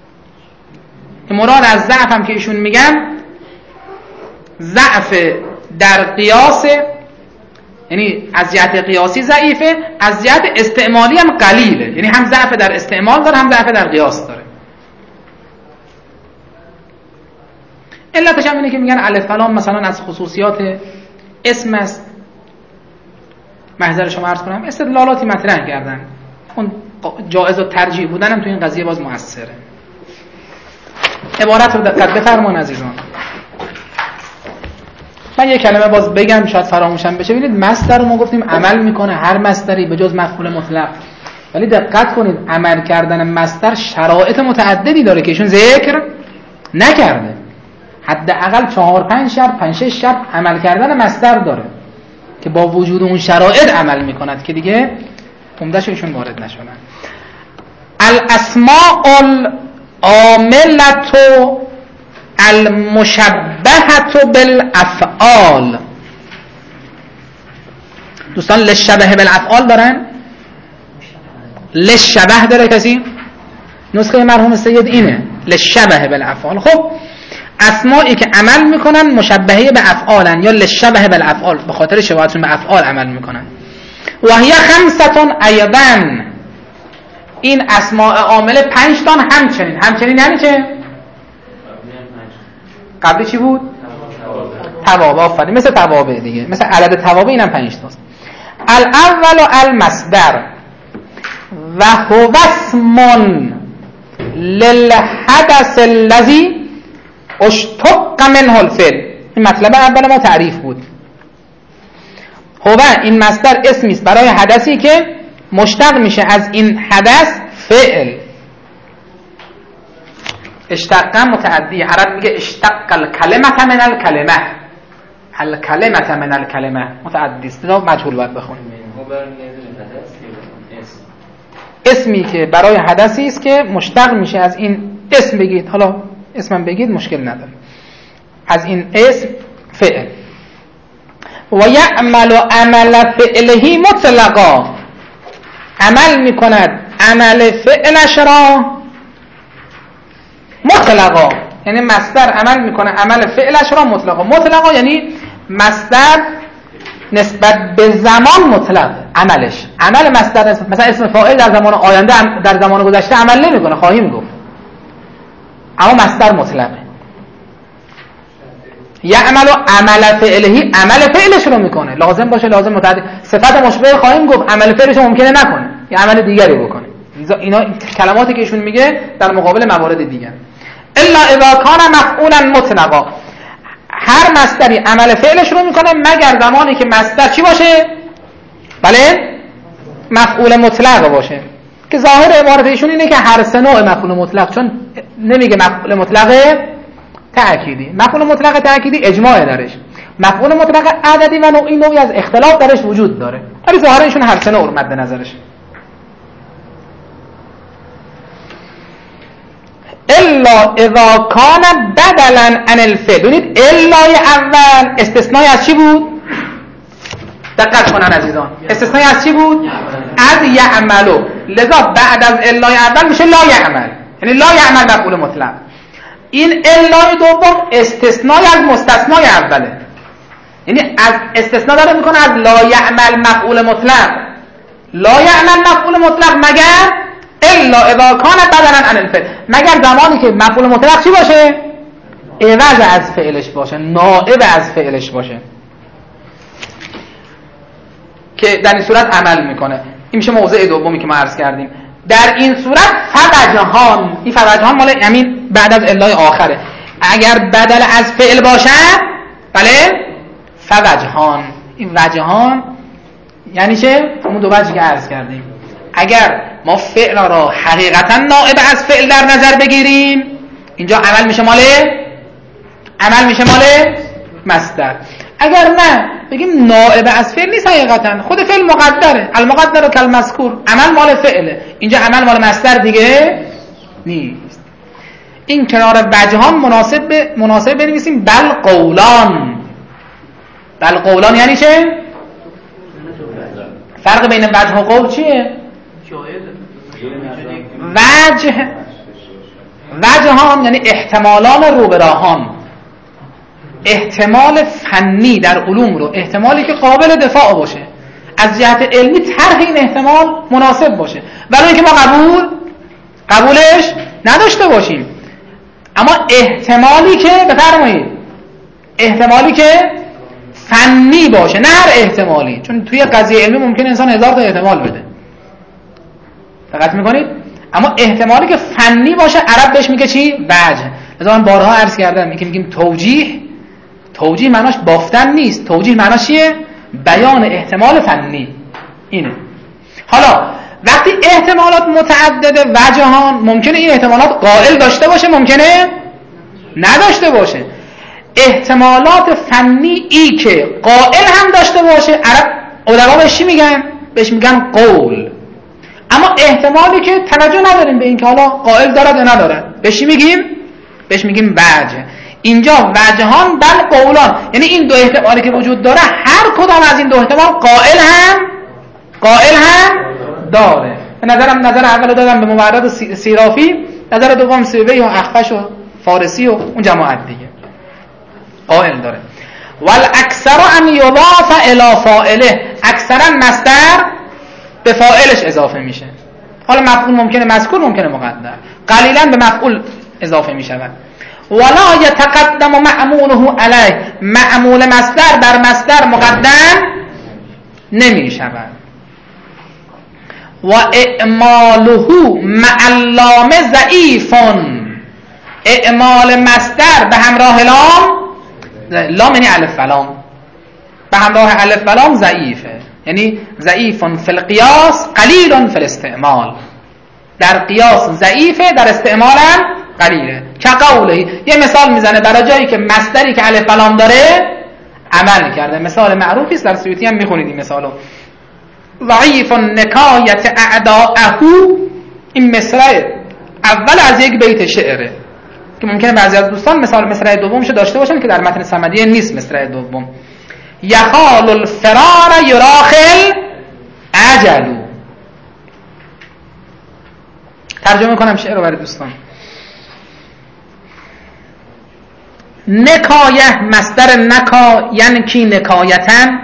مراد از ضعف هم که ایشون میگن ضعف در قیاس، یعنی از جهت قیاسی ضعیفه، از جهت استعمالی هم قلیله. یعنی هم ضعف در استعمال داره هم ضعف در قیاس داره. علتش هم اینه که میگن الف و لام مثلا از خصوصیات اسم است. محضر شما عرض کنم استدلالاتی مطرح کردن، اون جائز و ترجیح بودن هم تو این قضیه باز مؤثره. عبارت رو دقت بفرمان عزیزان. من یه کلمه باز بگم شاید فراموشم بشه. ببینید مصدر رو ما گفتیم عمل میکنه، هر مصدری به جز مفعول مطلق. ولی دقت کنید عمل کردن مصدر شرایط متعددی داره که ایشون ذکر نکرده. حداقل چهار پنج شرط، پنج شش شرط عمل کردن مصدر داره که با وجود اون شرایط عمل میکند که دیگه عمده‌اش ایشون وارد نشدن. الاسماء العاملة المشبهة بالافعال. دوستان لشبه بالافعال دارن؟ لشبه داره کسی؟ نسخه مرحوم سید اینه لشبه بالافعال. خب اسمایی که عمل میکنن مشبهه به افعالن یا لشبه بالافعال، به خاطر شباهتشون به افعال عمل میکنن. و هی خمستون ایضا، این اسماء عامله پنج تان همچنین. همچنین یعنی چه؟ قبلی چی بود؟ توابع. آفرین، مثل توابع دیگه، مثل عدد توابع اینم پنج تاست. الاول المصدر و هو اسم للحدث الذی اشتق منه الفعل. این مطلب اول ما تعریف بود. هو این مصدر اسمی است برای حدثی که مشتق میشه از این حدث فعل. اشتق متعدی، عرب میگه اشتق الکلمه من الکلمه، الکلمه من الکلمه متعدی است، مجهول باید بخونیم. اسمی که برای حدثی است که مشتق میشه از این اسم، بگید حالا اسمم بگید مشکل نداره، از این اسم فعل. و یعمل عمل فعله مطلقا، عمل میکند عمل فعلش را مطلقا، یعنی مصدر عمل میکنه عمل فعلش را مطلقا. مطلقا یعنی مصدر نسبت به زمان مطلق عملش، عمل مصدر مثلا اسم فاعل در زمان آینده در زمان گذشته عمل نمیکنه، خواهیم گفت، اما مصدر مطلقه. یعمل عمل فعله، عمل فعلش رو میکنه، لازم باشه لازم متعدی، صفت مشبه خواهیم گفت، عمل فعلش رو ممکنه نکنه یا عمل دیگری بکنه. اینا کلماتی که ایشون میگه در مقابل موارد دیگر. الا اذا کان مفعولا مطلقا، هر مصدری عمل فعلش رو میکنه مگر زمانی که مصدر چی باشه؟ بله مفعول مطلق باشه، که ظاهر عبارت ایشون اینه که هر سه نوع مفعول مطلق، چون نمیگه مفعول مطلق تأکیدی. مفعول مطلق تأکیدی اجماع درش، مفعول مطلق عددی و نوعی نوعی از اختلاف درش وجود داره، ولی ظاهر ایشون هر سه نوع مد نظرش. الا اذا کان بدلا عن الفعل، ببینید الای اول استثنای از چی بود؟ دقت کنن عزیزان، استثنای از چی بود؟ از یعملو، لذا بعد از الای اول میشه لا یعمل، یعنی لا یعمل مفعول مطلق. این الای دوم استثنای از مستثنای اوله، یعنی از استثناء داره میکنه از لا یعمل مفعول مطلق، لا یعمل مفعول مطلق مگر الا اذا کان بدلا عن الفعل، مگر زمانی که مفعول مطلق چی باشه؟ عوض از فعلش باشه، نائب از فعلش باشه، که در این صورت عمل میکنه. این میشه موضع دومی که ما عرض کردیم. در این صورت فوجهان، این فوجهان مال همین بعد از الای آخره، اگر بدل از فعل باشه بله فوجهان. این وجهان یعنی چه؟ همون دو وجهی که عرض کردیم. اگر ما فعل را حقیقتا نائب از فعل در نظر بگیریم، اینجا عمل میشه مال عمل میشه مال مصدر. اگر نه بگیم نائب از فعل نیست، حقیقتا خود فعل مقدره، المقدر کالمذکور، عمل مال فعله، اینجا عمل مال مصدر دیگه نیست. این کنار وجهان مناسب به مناسب بنویسیم بل قولان. بل قولان یعنی چه؟ فرق بین وجه و قول چیه؟ وجه وجهان یعنی احتمالان روبراهان، احتمال فنی در علوم رو، احتمالی که قابل دفاع باشه، از جهت علمی طرح این احتمال مناسب باشه، ولی اینکه ما قبول قبولش نداشته باشیم. اما احتمالی که بفرمایید احتمالی که فنی باشه، نه هر احتمالی، چون توی قضیه علمی ممکن انسان هزار تا احتمال بده، دقت میکنید؟ اما احتمالی که فنی باشه عرب بهش میگه چی؟ وجه. مثلا من بارها عرض کردم میگیم میگیم توجیه، توجیه معناش بافتن نیست، توجیه معناش چیه؟ بیان احتمال فنی. اینه. حالا وقتی احتمالات متعدده وجهان، ممکنه این احتمالات قائل داشته باشه، ممکنه نداشته باشه. احتمالات فنی ای که قائل هم داشته باشه عرب علما بهش چی میگن؟ بهش میگن قول. اما احتمالی که توجه نداریم به این که حالا قائل دارد یا ندارد، بهش میگیم بهش میگیم وجه. اینجا وجهان بل قولان، یعنی این دو احتمالی که وجود داره هر کدام از این دو احتمال قائل هم قائل هم داره. به نظرم نظر اول دادم به مورد سیرافی، نظر دوم سیبوی و اخفش و فارسی و اون جماعت دیگه قائل داره. والاکثر ان یضاف الی فاعله، اکثرا مصدر به فاعلش اضافه میشه. حالا مفعول ممکنه مذکور ممکنه مقدر، قلیلا به مفعول اضافه میشود. ولا یتقدم معموله علیه، معمول مصدر بر مصدر مقدم نمی شود. و اعماله مع اللام ضعیف. اعمال مصدر به همراه لام، لام یعنی الف و لام، به همراه الف و لام ضعیفه، یعنی ضعیف فی القیاس قلیل فی الاستعمال. در قیاس ضعیفه، در استعمال هم قلیله. که قوله، یه مثال میزنه برای جایی که مصدری که الف و لام داره عمل کرده. مثال معروفی است، در سیوطی هم میخونید این مثالو. ضعیف نکایت اعداءه، این مصرع اول از یک بیت شعره که ممکنه بعضی از دوستان مثال مصرع دومشو داشته باشن که در متن صمدیه نیست. مصرع دوم یخال الفرار یراخل اجلو. ترجمه کنم شعر رو برای دوستان. نکایه مصدر نکا یعنی کی نکایتن.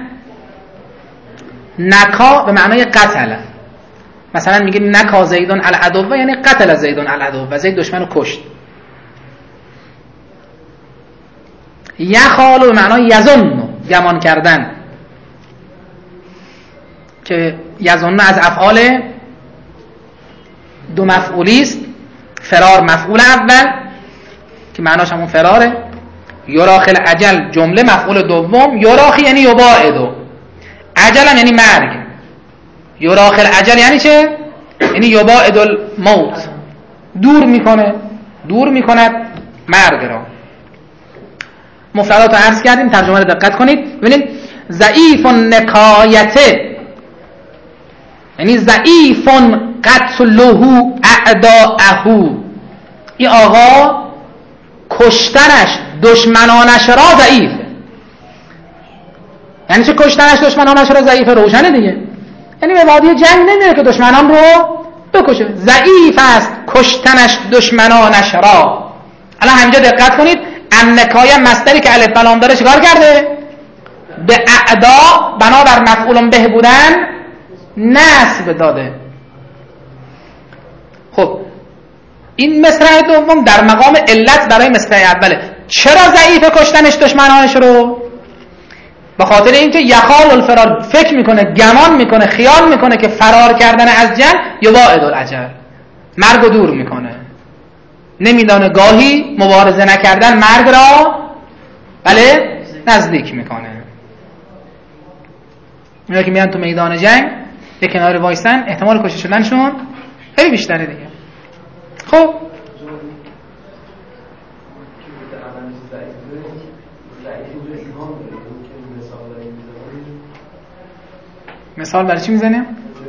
نکا به معنای قتل. مثلا میگیم نکا زیدون العدو، یعنی قتل زیدون العدو، و زید دشمن رو کشت. یخالو به معنای یظن، گمان کردن، که یظن از افعال دو مفعولی است. فرار مفعول اول که معناش همون فراره. یراخل اجل جمله مفعول دوم. یراخی یعنی یباعدو، اجل هم یعنی مرگ. یراخل اجل یعنی چه؟ یعنی یباعد الموت، دور میکنه، دور میکند مرگ را. مفردات رو عرض کردیم، ترجمه رو دقت کنید. ببینید ضعیف نکایته یعنی ضعیف قتله اعداءه. این آقا کشتنش دشمنانش را ضعیفه. یعنی چه کشتنش دشمنانش را ضعیفه؟ روشنه دیگه، یعنی به وادی جنگ نمیره که دشمنان رو بکشه. ضعیف است کشتنش دشمنانش را. الان همینجا دقت کنید، النکایه مصدری که الف و لام داره چیکار کرده؟ به اعدا بنابر مفعول به بودن نصب داده. خب این مصرع دوم در مقام علت برای مصرع اوله. چرا ضعیف کشتنش دشمنانش رو؟ به خاطر اینکه یخال الفرار، فکر میکنه، گمان میکنه، خیال میکنه که فرار کردن از جنگ یباعد الاجل، مرگ رو دور میکنه. نمیدانه گاهی مبارزه نکردن مرگ را بله نزدیک میکنه. اینا که میان تو میدان جنگ یک کنار وایسن، احتمال کشته شدنشون خیلی بیشتره دیگه. خب مثال برای چی میزنیم؟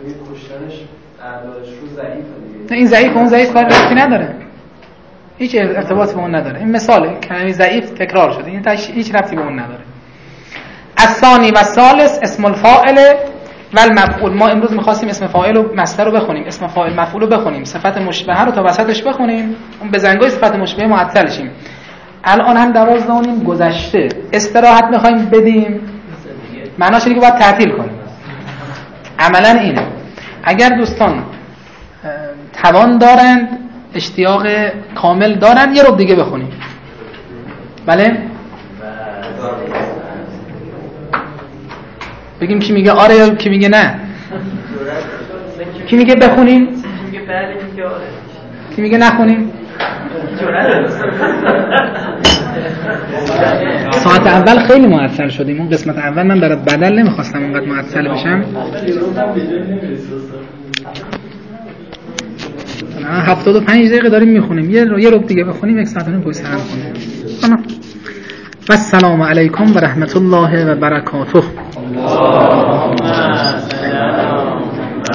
این ضعیف اون ضعیف کار ربطی نداره، هیچ ارتباطی به اون نداره. این مثاله، کلمه ضعیف تکرار شده، این هیچ ربطی به اون نداره. الثانی و الثالث اسم الفاعل و المفعول. ما امروز می‌خواستیم اسم فاعل و مصدر رو بخونیم، اسم فاعل مفعول رو بخونیم، صفت مشبهه رو تا وسطش بخونیم، اون به زنگای صفت مشبهه معطل شیم. الان هم دوازده و نیم گذشته، استراحت می‌خوایم بدیم، معناش اینه که باید تعطیل کنیم. عملاً اینه. اگر دوستان توان دارند، اشتیاق کامل دارند، یه رو دیگه بخونیم. بله؟ بگیم کی میگه آره یا کی میگه نه؟ کی میگه بخونیم؟
کی میگه بله، میگه آره.
کی میگه نخونیم؟ ساعت اول خیلی معطل شدیم، اون قسمت اول من برای بدل نمیخواستم اونقدر معطل بشم. هفتاد و پنج دقیقه داریم میخونیم، یه رو یه رو دیگه بخونیم، یک ساعت و نیم پشت سر هم کنیم. و السلام علیکم و رحمت الله و برکاته.